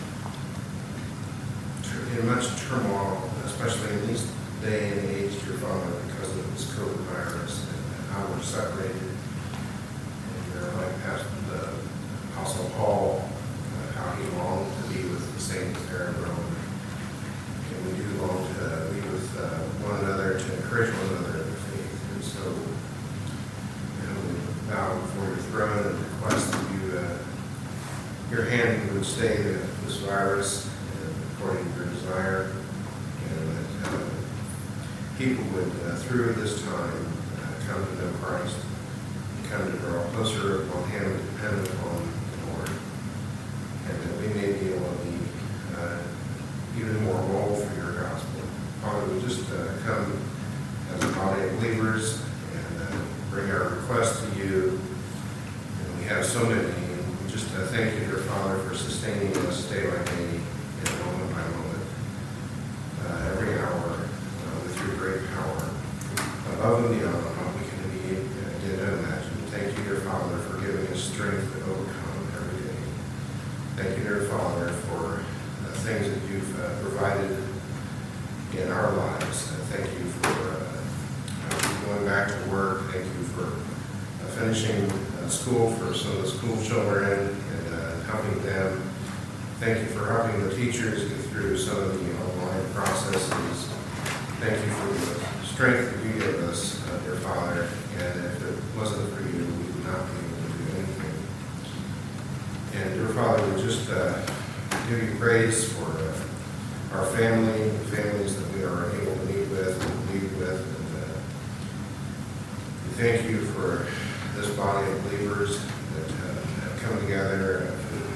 in much turmoil, especially in this day and age, your Father, because of this COVID virus and how we're separated. And uh, like Pastor the Apostle Paul, uh, how he longed to be with the saints there in Rome. And we do long to be with uh, one another, to encourage one another in the faith. And so, you know, we bow before your throne and request that you, uh, your hand would stay the, this virus uh, according to your desire, and that uh, people would, uh, through this time, uh, come to know Christ, come to draw closer upon Him and depend upon the Lord, and that we may be able to be uh, even more bold for your gospel. Father, we just uh, come as a body of believers and uh, bring our requests to you. And we have so many, and we just uh, thank you, dear Father, for sustaining us day by day and moment by moment, uh, every hour, uh, with your great power, above and beyond what we can be uh, did not imagine. Thank you, dear Father, for giving us strength to overcome every day. Thank you, dear Father, for the things that you've uh, provided in our lives. Uh, thank you for uh, going back to work. Thank you for uh, finishing uh, school for some of the school children and uh, helping them. Thank you for helping the teachers get through some of the online processes. Thank you for the strength that you give us, uh, dear Father. And if it wasn't for you, we would not be able to do anything. And dear Father, we just uh, give you praise for uh, our family, the families that we are able to meet with and lead with. And uh, we thank you for this body of believers that uh, have come together, uh, for the people that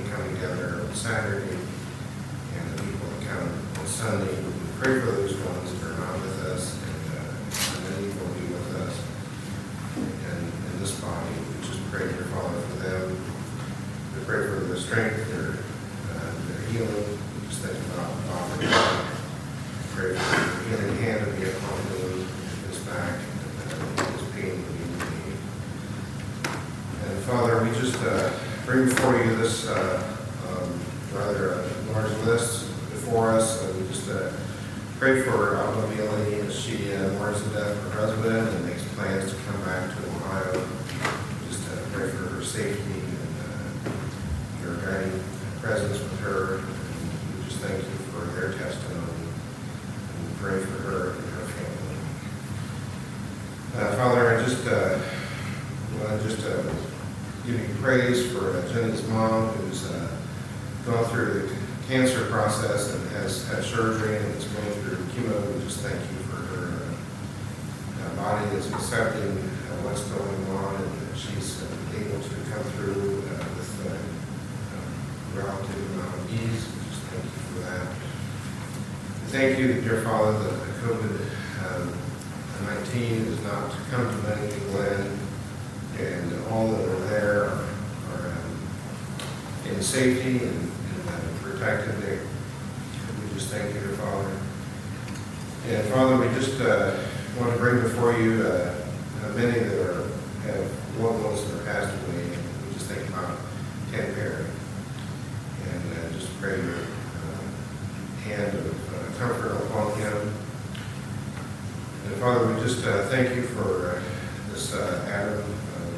come together on Saturday and the people that come on Sunday. We pray for those ones that are not with us, and uh, many will be with us. And in this body, we just pray, dear Father, for them. We pray for their strength, their, uh, their healing. We just think about Father. We pray for the healing hand to be upon him, his back, and uh, his pain to be relieved. And Father, we just uh, bring before you this uh, um, rather uh, large list before us. And we just uh, pray for Alma Bailey as she uh, mourns the death of her husband and makes plans to come back to Ohio. We just uh, pray for her safety and uh, your guiding presence with her. And we just thank you for their testimony. And we pray for her and her family. Uh, Father, I just uh, want to just uh, give you praise for uh, Jenny's mom, who's uh, gone through the cancer process and has had surgery and is going through chemo. We just thank you for her uh, uh, body that's accepting uh, what's going on, and that she's uh, able to come through uh, with uh, uh, relative amount of ease. We just thank you for that. We thank you, dear Father, that the COVID nineteen is not to come to many people in, and all that are there are, are um, in safety and, and uh, protected there. We just thank you, dear Father. And Father, we just uh, want to bring before you uh, uh, many that are, have loved ones that are passed away. And we just think about Ken Perry. And uh, just pray your uh, hand of uh, comfort upon him. And Father, we just uh, thank you for uh, this uh, Adam, uh,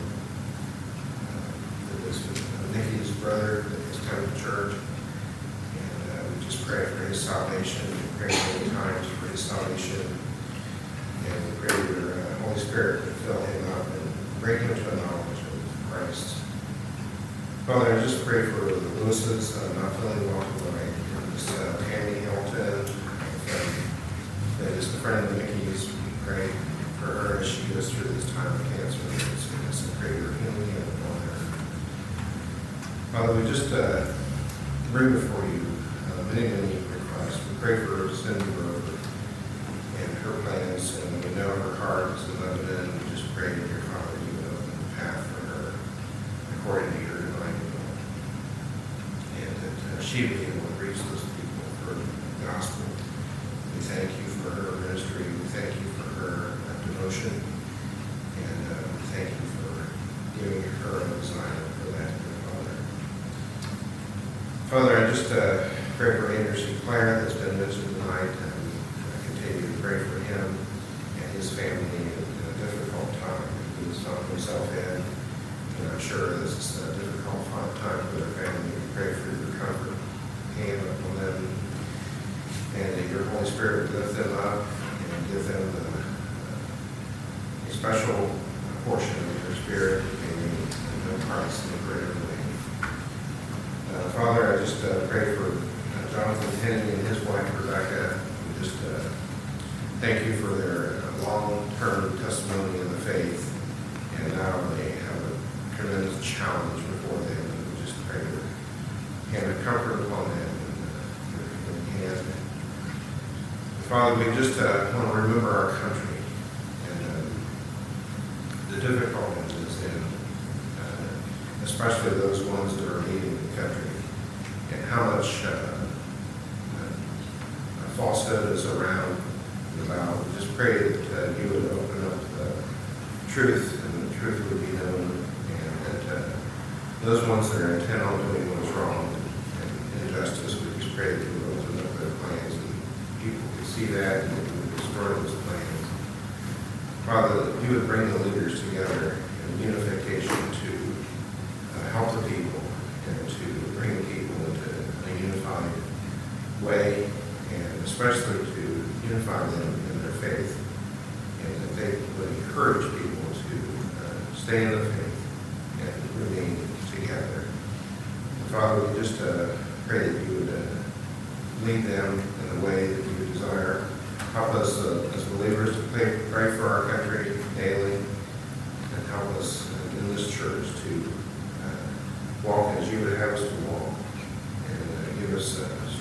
uh, this uh, Nikki's brother that has come to church. And uh, we just pray for his salvation. We pray many times for his salvation. And we pray your uh, Holy Spirit to fill him up and bring him to a knowledge of Christ. Father, I just pray for the Lewises, uh, not feeling well tonight. And just uh, Tammy Hamilton, um, that is the friend of Nikki's. We pray for her as she goes through this time of cancer and sickness, and pray your healing upon her. Father, we just uh, bring before you uh, many, many requests. We pray for Cindy Road and her plans, and we know her heart is in Lebanon. We just pray that your Father, you would open the path for her according to your divine will, and that uh, she be able to reach those people for the gospel. We thank you for her ministry. We thank you for her uh, devotion, and uh, we thank you for giving her a desire for that, dear Father. Father, I just uh, pray for Anderson Clare that's been mentioned tonight, and I continue to pray for him and his family in a difficult time. He has found himself in, and I'm sure this is a difficult time for their family. We pray for your comfort, hand upon them, and that your Holy Spirit would lift them up and give them the, uh, a special portion of your Spirit and know Christ in a greater way. Uh, Father, I just uh, pray for uh, Jonathan Henney and his wife Rebecca. We just uh, thank you for their uh, long-term testimony in the faith, and now they have a tremendous challenge before them. And we just pray your hand of comfort upon them and uh, your hand. Father, we just uh, want to remember our country and uh, the difficulties in, uh, especially those ones that are leading the country, and how much uh, uh, falsehood is around and about. We just pray that uh, you would open up the truth, and the truth would be known, and that uh, those ones that are intent on doing what is wrong and injustice, we just pray that you would open up their plans, and people could see that and you would destroy those plans. Father, that you would bring the leaders together in unification to uh, help the people and to bring the people into a unified way, and especially to unify them in their faith, and that they would encourage people to uh, stay in the faith and remain together. And Father, we just uh, pray that you would uh, lead them in the way that you desire. Help us uh, as believers to pray, pray for our country daily, and help us uh, in this church to uh, walk as you would have us to walk.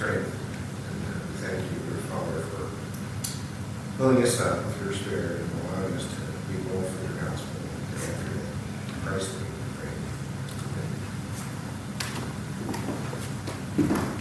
strength. And uh, we thank you, dear Father, for filling us up with your Spirit and allowing us to be bold for your gospel and for the Christ name we pray. Amen.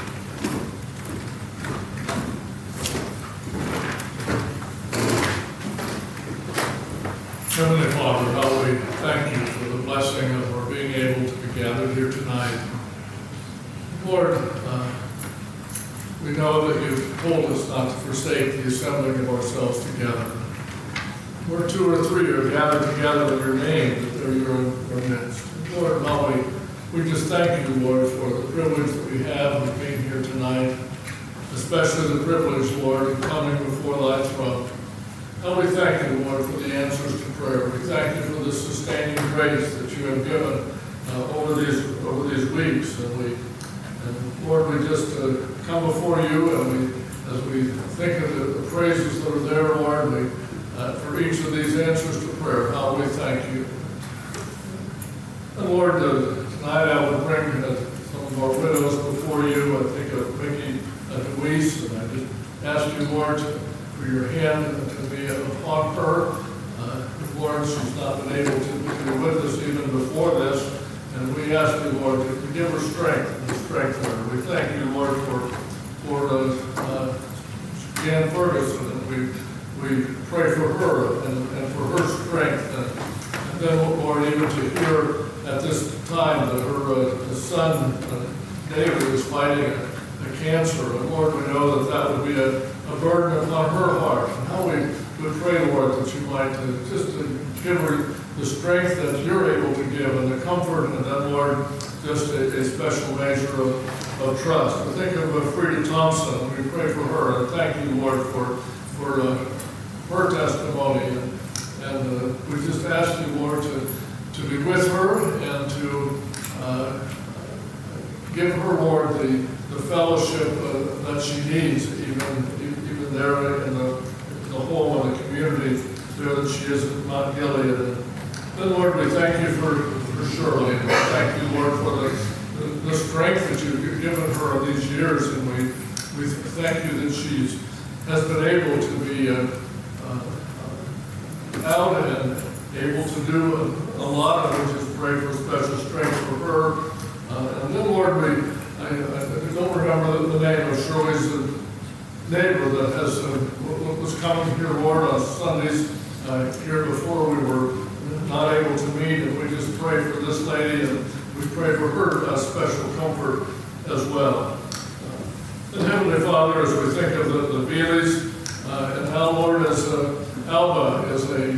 Heavenly Father, how we thank you for the blessing of our being able to be gathered here tonight. Lord, uh, we know that you've told us not to forsake the assembling of ourselves together. Where two or three are gathered together in your name, that they're your your midst. Lord, how we, we just thank you, Lord, for the privilege that we have of being here tonight, especially the privilege, Lord, of coming before thy throne. And we thank you, Lord, for the answers to prayer. We thank you for the sustaining grace that you have given uh, over these over these weeks. And we, and Lord, we just uh, come before you, and we, as we think of the, the praises that are there, Lord, we, uh, for each of these answers to prayer, how we thank you. And Lord, uh, tonight I would bring uh, some of our widows before you. I think of Mickey uh, Deweese, and I just ask you, Lord, to for your hand to be upon her. Uh, Lord, she's not been able to be with us even before this, and we ask you, Lord, to, to give her strength and strengthen her. We thank you, Lord, for for uh, uh, Jan Ferguson, and we we pray for her and, and for her strength, and, and then, Lord, even to hear at this time that her uh, son uh, David is fighting a, a cancer, and Lord, we know that that would be a a burden upon her heart. And how we would pray, Lord, that you might uh, just uh, give her the strength that you're able to give and the comfort, and then, Lord, just a, a special measure of, of trust. I think of uh, Frida Thompson, and we pray for her. And thank you, Lord, for, for uh, her testimony. And, and uh, we just ask you, Lord, to, to be with her and to uh, give her, Lord, the, the fellowship uh, that she needs, even there in the, in the home and the community there that she is at Mount Gilead. And then, Lord, we thank you for, for Shirley, and we thank you, Lord, for the, the, the strength that you've given her these years, and we, we thank you that she has been able to be uh, uh, out and able to do a, a lot of it. Just pray for special strength for her. Uh, and then, Lord, we I, I don't remember the, the name of Shirley's uh, neighbor that has uh, was coming here, Lord, on Sundays uh, here before we were not able to meet, and we just pray for this lady, and we pray for her uh, special comfort as well. Uh, and Heavenly Father, as we think of the, the Bealeys, uh, and how, Lord, as uh, Alba is a,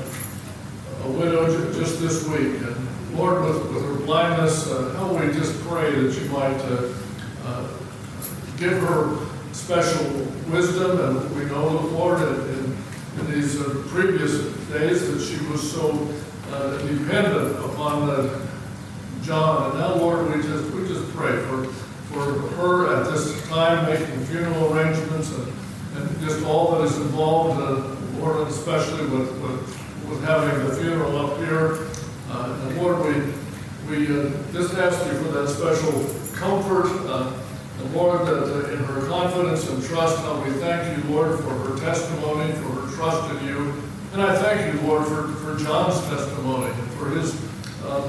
uh, a widow j- just this week, and Lord, with, with her blindness, uh, how we just pray that you might uh, uh, give her special wisdom. And we know the Lord in, in, in these uh, previous days that she was so uh, dependent upon uh, John. And now, Lord, we just we just pray for for her at this time, making funeral arrangements and, and just all that is involved, uh, Lord, especially with, with with having the funeral up here. Uh, and Lord, we we uh, just ask you for that special comfort. Uh, And Lord, that uh, in her confidence and trust, how we thank you, Lord, for her testimony, for her trust in you. And I thank you, Lord, for, for John's testimony and for his uh,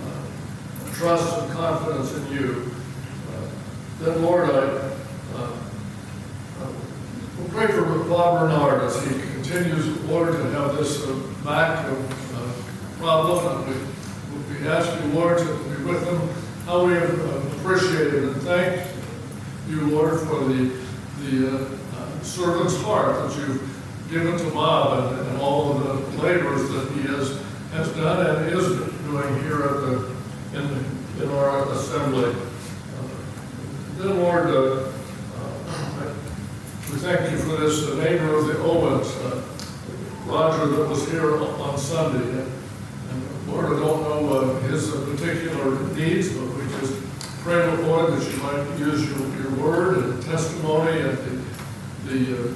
uh, trust and confidence in you. Uh, then, Lord, I uh, uh, will pray for Bob Bernard as he continues, Lord, to have this uh, back uh, problem. And we, we ask you, Lord, to be with him. How we have uh, appreciated and thanked you, Lord, for the the uh, uh, servant's heart that you've given to Bob, and, and all of the labors that he has has done and is doing here at the in in our assembly. Uh, then, Lord, uh, uh, we thank you for this uh, neighbor of the Owens, uh, Roger, that was here on Sunday. And, and Lord, I don't know uh, his uh, particular needs, but we just pray, Lord, that you might use your, your word and testimony and the, the, uh,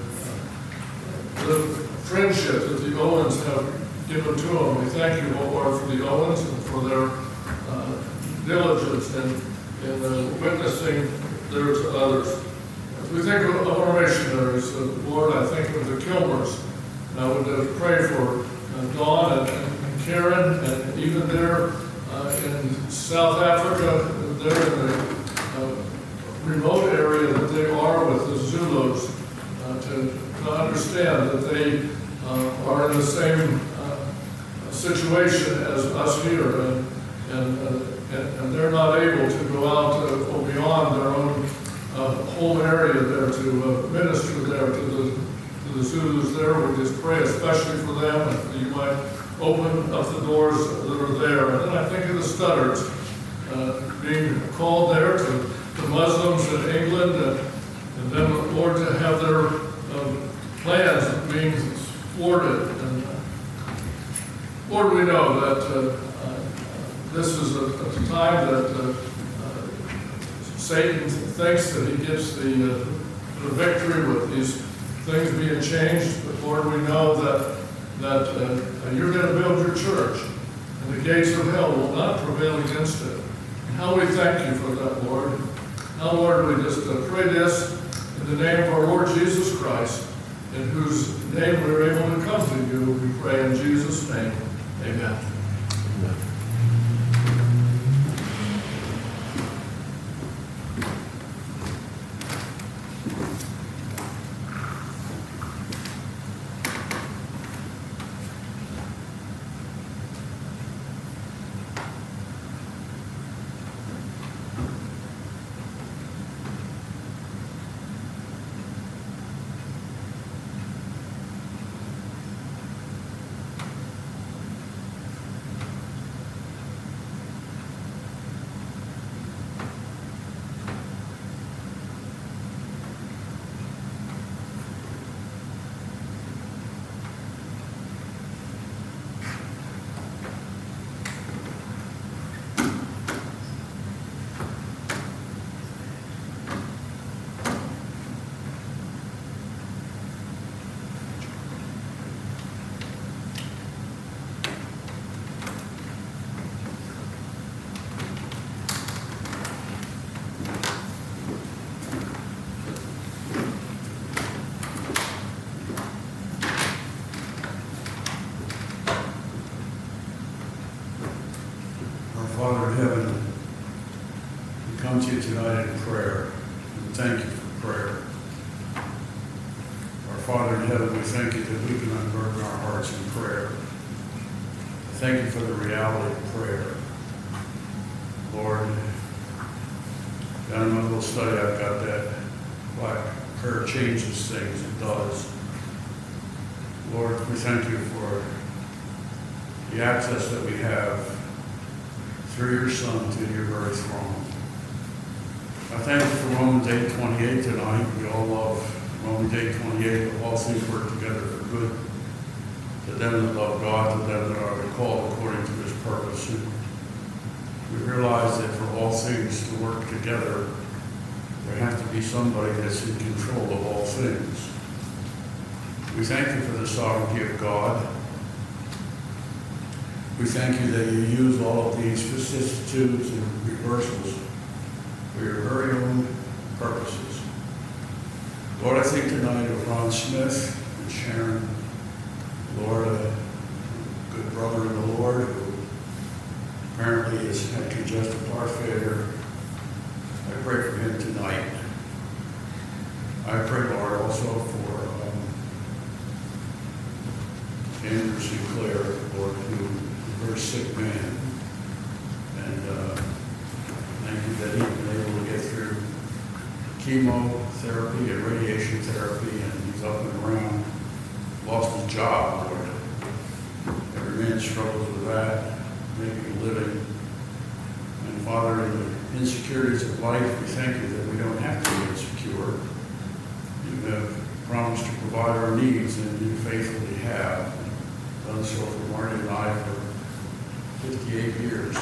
the friendship that the Owens have given to them. We thank you, Lord, for the Owens and for their uh, diligence in, in uh, witnessing there to others. As we think of our missionaries, uh, Lord, I think of the Kilmers. And I would uh, pray for uh, Dawn and, and Karen, and even there uh, in South Africa, there in the uh, remote area that they are with the Zulus, uh, to, to understand that they uh, are in the same uh, situation as us here, and, and, uh, and, and they're not able to go out uh, or beyond their own uh, home area there to uh, minister there to the, to the Zulus there. We just pray especially for them, and you might open up the doors that are there. And then I think of the Studdards uh, being called there to the Muslims in England, and, and then, Lord, to have their um, plans being thwarted. And uh, Lord, we know that uh, uh, this is a, a time that uh, uh, Satan thinks that he gets the, uh, the victory with these things being changed. But Lord, we know that that uh, you're going to build your church, and the gates of hell will not prevail against it. And how we thank you for that, Lord. Now, Lord, we just uh, pray this in the name of our Lord Jesus Christ, in whose name we are able to come to you. We pray in Jesus' name. Amen. Amen. Father in heaven, we come to you tonight in prayer, and thank you for prayer. Our Father in heaven, we thank you that we can unburden our hearts in prayer. I thank you for the reality of prayer. Lord, down in my little study, I've got that plaque, prayer changes things, it does. Lord, we thank you for the access that we have through your Son to your very throne. I thank you for Romans eight twenty-eight tonight. We all love Romans eight twenty-eight, but all things work together for good to them that love God, to them that are called according to his purpose. And we realize that for all things to work together, there has to be somebody that's in control of all things. We thank you for the sovereignty of God. We thank you that you use all of these vicissitudes and reversals for your very own purposes. Lord, I think tonight of Ron Smith and Sharon, Lord, a good brother in the Lord who apparently has had congestive heart failure. I pray for him tonight. I pray, Lord, also for um, Andrew Sinclair, Lord, who very sick man, and uh, thank you that he's been able to get through chemotherapy and radiation therapy, and he's up and around, lost his job, Lord. Every man struggles with that, making a living. And Father, in the insecurities of life, we thank you that we don't have to be insecure. You have promised to provide our needs, and you faithfully have done so for Marty and I for fifty-eight years.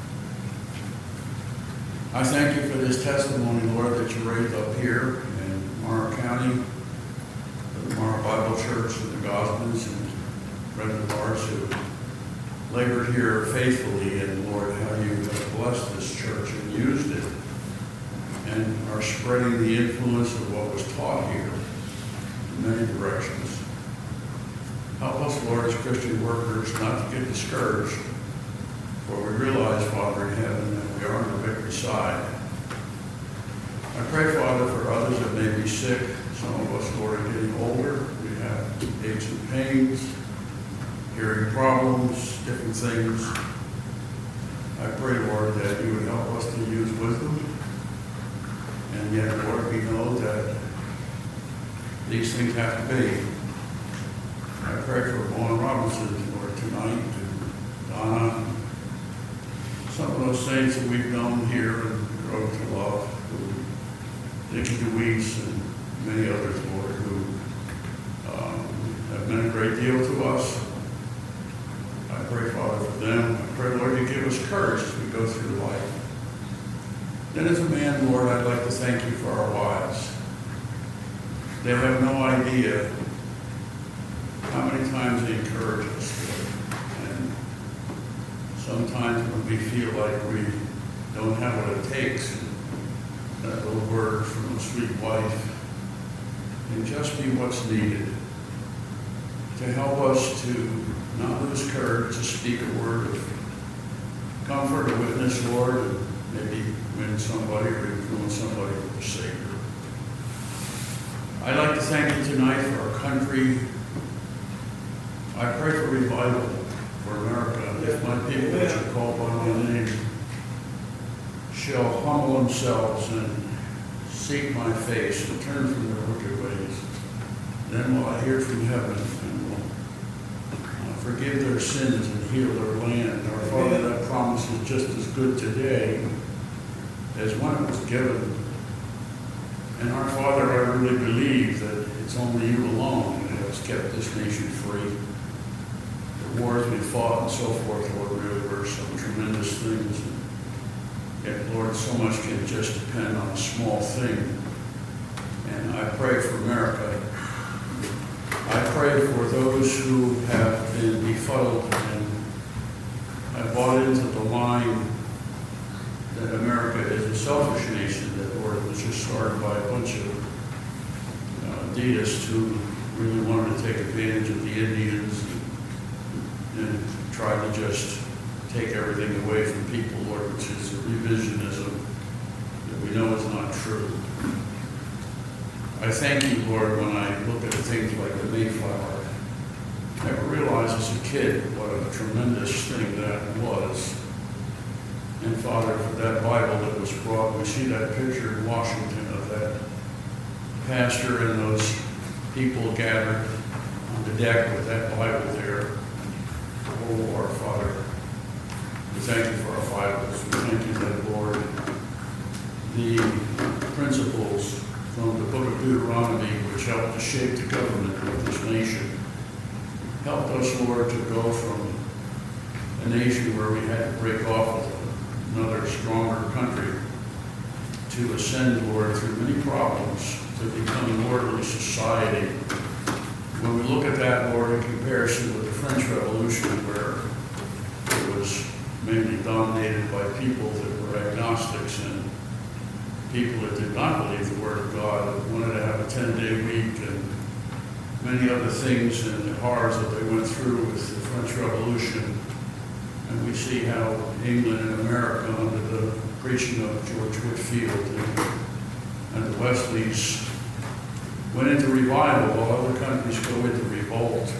I thank you for this testimony, Lord, that you raised up here in Morrow County, the Morrow Bible Church and the Gosmans and Brenda Lars who labored here faithfully, and Lord, how you have blessed this church and used it, and are are spreading the influence of what was taught here in many directions. Help us, Lord, as Christian workers, not to get discouraged, for we realize, Father in heaven, that we are on the victory side. I pray, Father, for others that may be sick. Some of us, Lord, are getting older. We have aches and pains, hearing problems, different things. I pray, Lord, that you would help us to use wisdom. And yet, Lord, we know that these things have to be. I pray for Vaughn Robinson, Lord, tonight, and Donna, some of those saints that we've known here and grown to love, who, Nicky DeWeese and many others, Lord, who um, have meant a great deal to us. I pray, Father, for them. I pray, Lord, you give us courage as we go through life. Then as a man, Lord, I'd like to thank you for our wives. They have no idea how many times they encourage us, Lord. And sometimes when we feel like we don't have what it takes, that little word from a sweet wife can just be what's needed to help us to not lose courage, to speak a word of comfort, a witness, Lord, and maybe win somebody or influence somebody with the Savior. I'd like to thank you tonight for our country. I pray for revival for America. If my people which are called by my name shall humble themselves and seek my face and turn from their wicked ways, then will I hear from heaven and will uh, forgive their sins and heal their land. Our Father, that promise is just as good today as when it was given. And our Father, I really believe that it's only you alone that has kept this nation free. The wars we fought and so forth, Lord, really were some tremendous things. Yet, Lord, so much can just depend on a small thing. And I pray for America. I pray for those who have been befuddled and have bought into the line that America is a selfish nation, that, Lord, was just started by a bunch of uh, Adidas who really wanted to take advantage of the Indians and, and try to just take everything away from people, Lord, which is a revisionism that we know is not true. I thank you, Lord, when I look at things like the Mayflower. I never realized as a kid what a tremendous thing that was. And Father, for that Bible that was brought, we see that picture in Washington of that pastor and those people gathered on the deck with that Bible there. Oh, our Father, we thank you for our Bibles. We thank you that, Lord, the principles from the book of Deuteronomy, which helped to shape the government of this nation, helped us, Lord, to go from a nation where we had to break off with another stronger country to ascend, Lord, through many problems to become an orderly society. When we look at that, Lord, in comparison with the French Revolution, where it was mainly dominated by people that were agnostics and people that did not believe the Word of God, that wanted to have a ten-day week and many other things and the horrors that they went through with the French Revolution. And we see how England and America, under the preaching of George Whitefield and, and the Wesleys, went into revival while other countries go into revolt.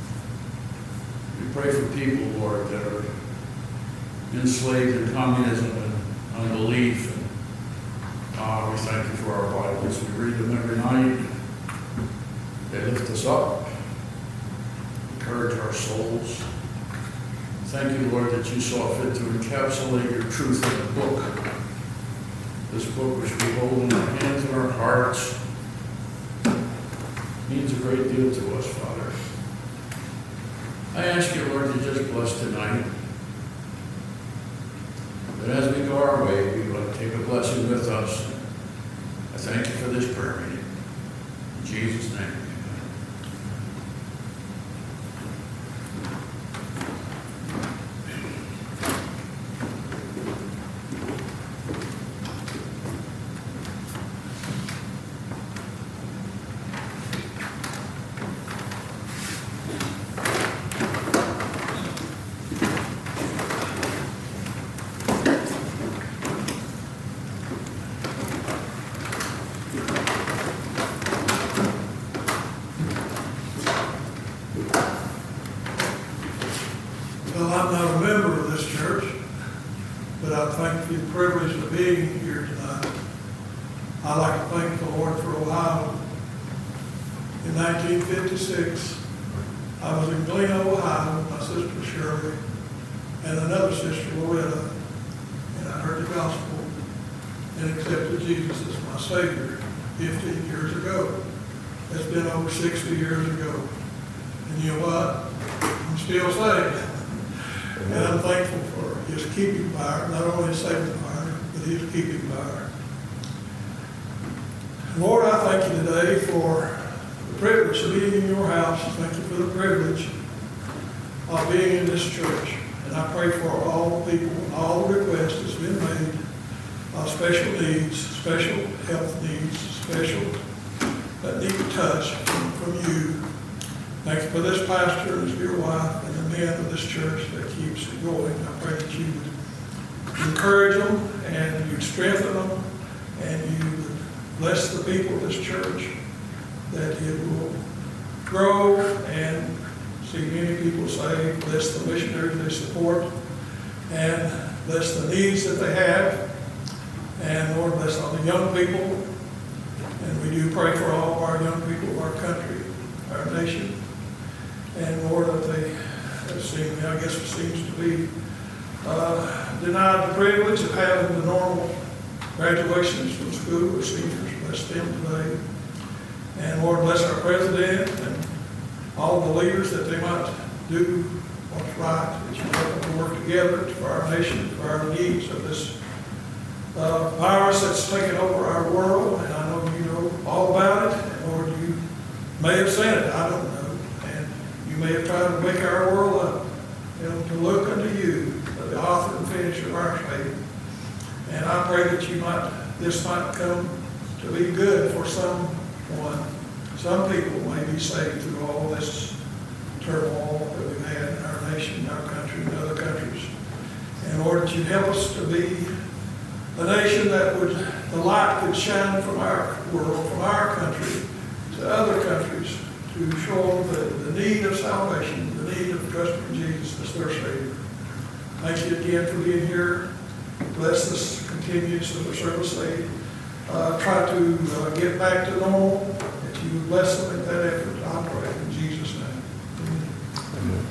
We pray for people, Lord, that are enslaved in communism and unbelief. And, ah, we thank you for our Bibles. We read them every night. They lift us up, encourage our souls. Thank you, Lord, that you saw fit to encapsulate your truth in a book. This book which we hold in our hands and our hearts means a great deal to us, Father. I ask you, Lord, to just bless tonight. That as we go our way, we will take a blessing with us. I thank you for this prayer meeting. In Jesus' name. for the privilege of being here tonight. I'd like to thank the Lord for a while. In nineteen fifty-six, I was in Galena, Ohio, with my sister Shirley and another sister, Loretta, and I heard the gospel and accepted Jesus as my Savior fifteen years ago. That's been over sixty years ago. And you know what? I'm still saved. And I'm thankful for His keeping power, not only His saving power, but His keeping power. Lord, I thank you today for the privilege of being in your house. Thank you for the privilege of being in this church. And I pray for all the people and all the requests that's been made, uh, special needs, special health needs, special that need a touch from, from you. Thank you for this pastor and his dear wife and the men of this church that keeps it going. I pray that you would encourage them and you'd strengthen them and you would bless the people of this church, that it will grow and see many people saved. Bless the missionaries they support and bless the needs that they have. And Lord, bless all the young people. And we do pray for all of our young people of our country, our nation. And Lord, that they have seen, I guess it seems to be uh, denied the privilege of having the normal graduations from school or seniors. Bless them today. And Lord, bless our president and all the leaders that they might do what's right, that you help them to work together for our nation, for our needs of this uh, virus that's taken over our world. And I know you know all about it. And Lord, you may have said it, I don't know. And you may have tried to wake our world up, you know, to look unto you, the author and finisher of our faith. And I pray that you might, this might come to be good for someone. Some people may be saved through all this turmoil that we've had in our nation, our country, and other countries. And Lord, that you help us to be a nation that would, the light could shine from our world, from our country, to other countries, to show them the, the need of salvation, the need of trusting in Jesus as their Savior. Thank you again for being here. Bless this continuance of the service. They uh, try to uh, get back to normal. That you bless them in that effort. I pray in Jesus' name. Amen. Amen.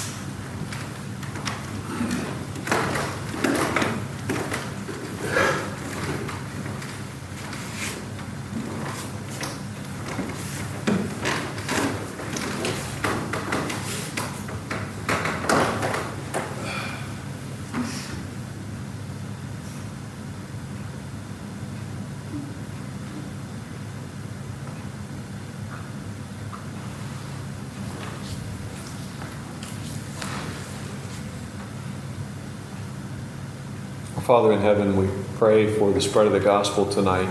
Father in heaven, we pray for the spread of the gospel tonight.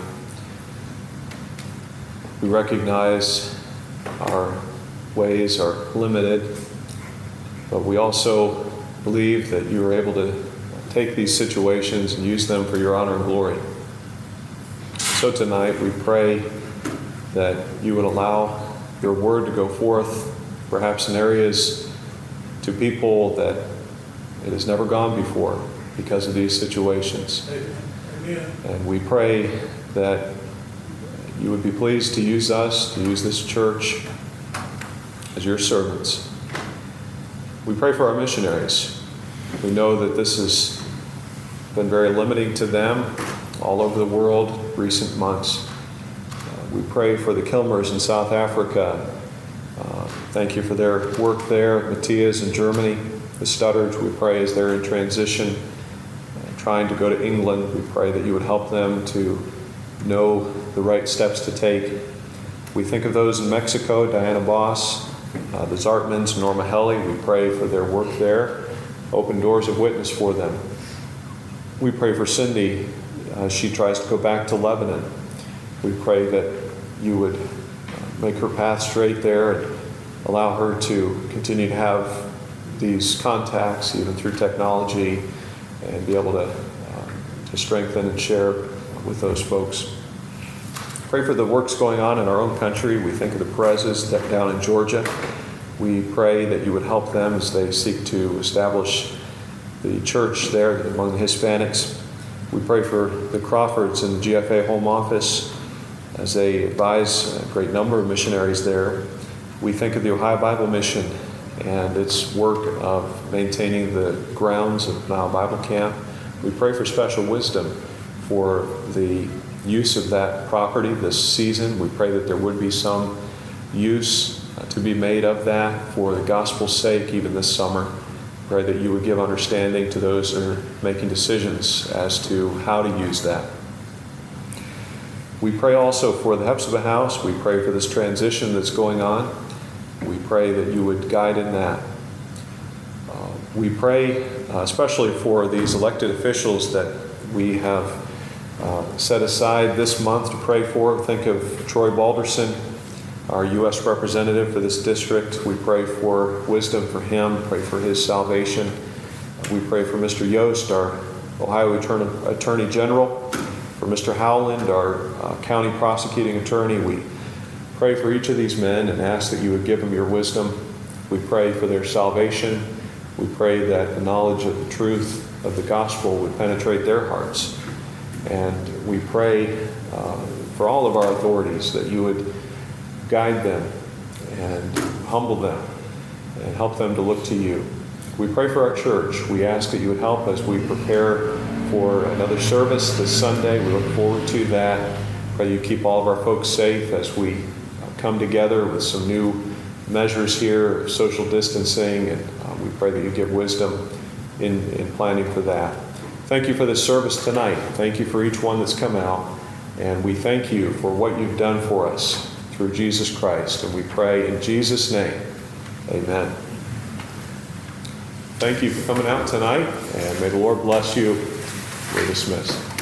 We recognize our ways are limited, but we also believe that you are able to take these situations and use them for your honor and glory. So tonight we pray that you would allow your word to go forth, perhaps in areas to people that it has never gone before, because of these situations. Amen. And we pray that you would be pleased to use us, to use this church as your servants. We pray for our missionaries. We know that this has been very limiting to them all over the world recent months. Uh, we pray for the Kilmers in South Africa. Uh, thank you for their work there. Matthias in Germany, the Studdards, we pray as they're in transition, trying to go to England. We pray that you would help them to know the right steps to take. We think of those in Mexico, Diana Boss, uh, the Zartmans, Norma Helly. We pray for their work there. Open doors of witness for them. We pray for Cindy as she tries to go back to Lebanon. We pray that you would make her path straight there and allow her to continue to have these contacts, even through technology, and be able to, uh, to strengthen and share with those folks. Pray for the works going on in our own country. We think of the Perez's down in Georgia. We pray that you would help them as they seek to establish the church there among the Hispanics. We pray for the Crawfords and the G F A Home Office as they advise a great number of missionaries there. We think of the Ohio Bible Mission and its work of maintaining the grounds of Nile Bible Camp. We pray for special wisdom for the use of that property this season. We pray that there would be some use uh, to be made of that for the gospel's sake, even this summer. Pray that you would give understanding to those that are making decisions as to how to use that. We pray also for the Hepzibah House. We pray for this transition that's going on. We pray that you would guide in that. Uh, we pray uh, especially for these elected officials that we have uh, set aside this month to pray for. Think of Troy Balderson, our U S representative for this district. We pray for wisdom for him, pray for his salvation. We pray for Mister Yost, our Ohio Attorney, Attorney General, for Mister Howland, our uh, county prosecuting attorney. We pray for each of these men and ask that you would give them your wisdom. We pray for their salvation. We pray that the knowledge of the truth of the gospel would penetrate their hearts. And we pray uh, for all of our authorities that you would guide them and humble them and help them to look to you. We pray for our church. We ask that you would help as we prepare for another service this Sunday. We look forward to that. Pray you keep all of our folks safe as we come together with some new measures here of social distancing, and uh, we pray that you give wisdom in, in planning for that. Thank you for this service tonight. Thank you for each one that's come out, and we thank you for what you've done for us through Jesus Christ, and we pray in Jesus' name, amen. Thank you for coming out tonight, and may the Lord bless you. We're dismissed.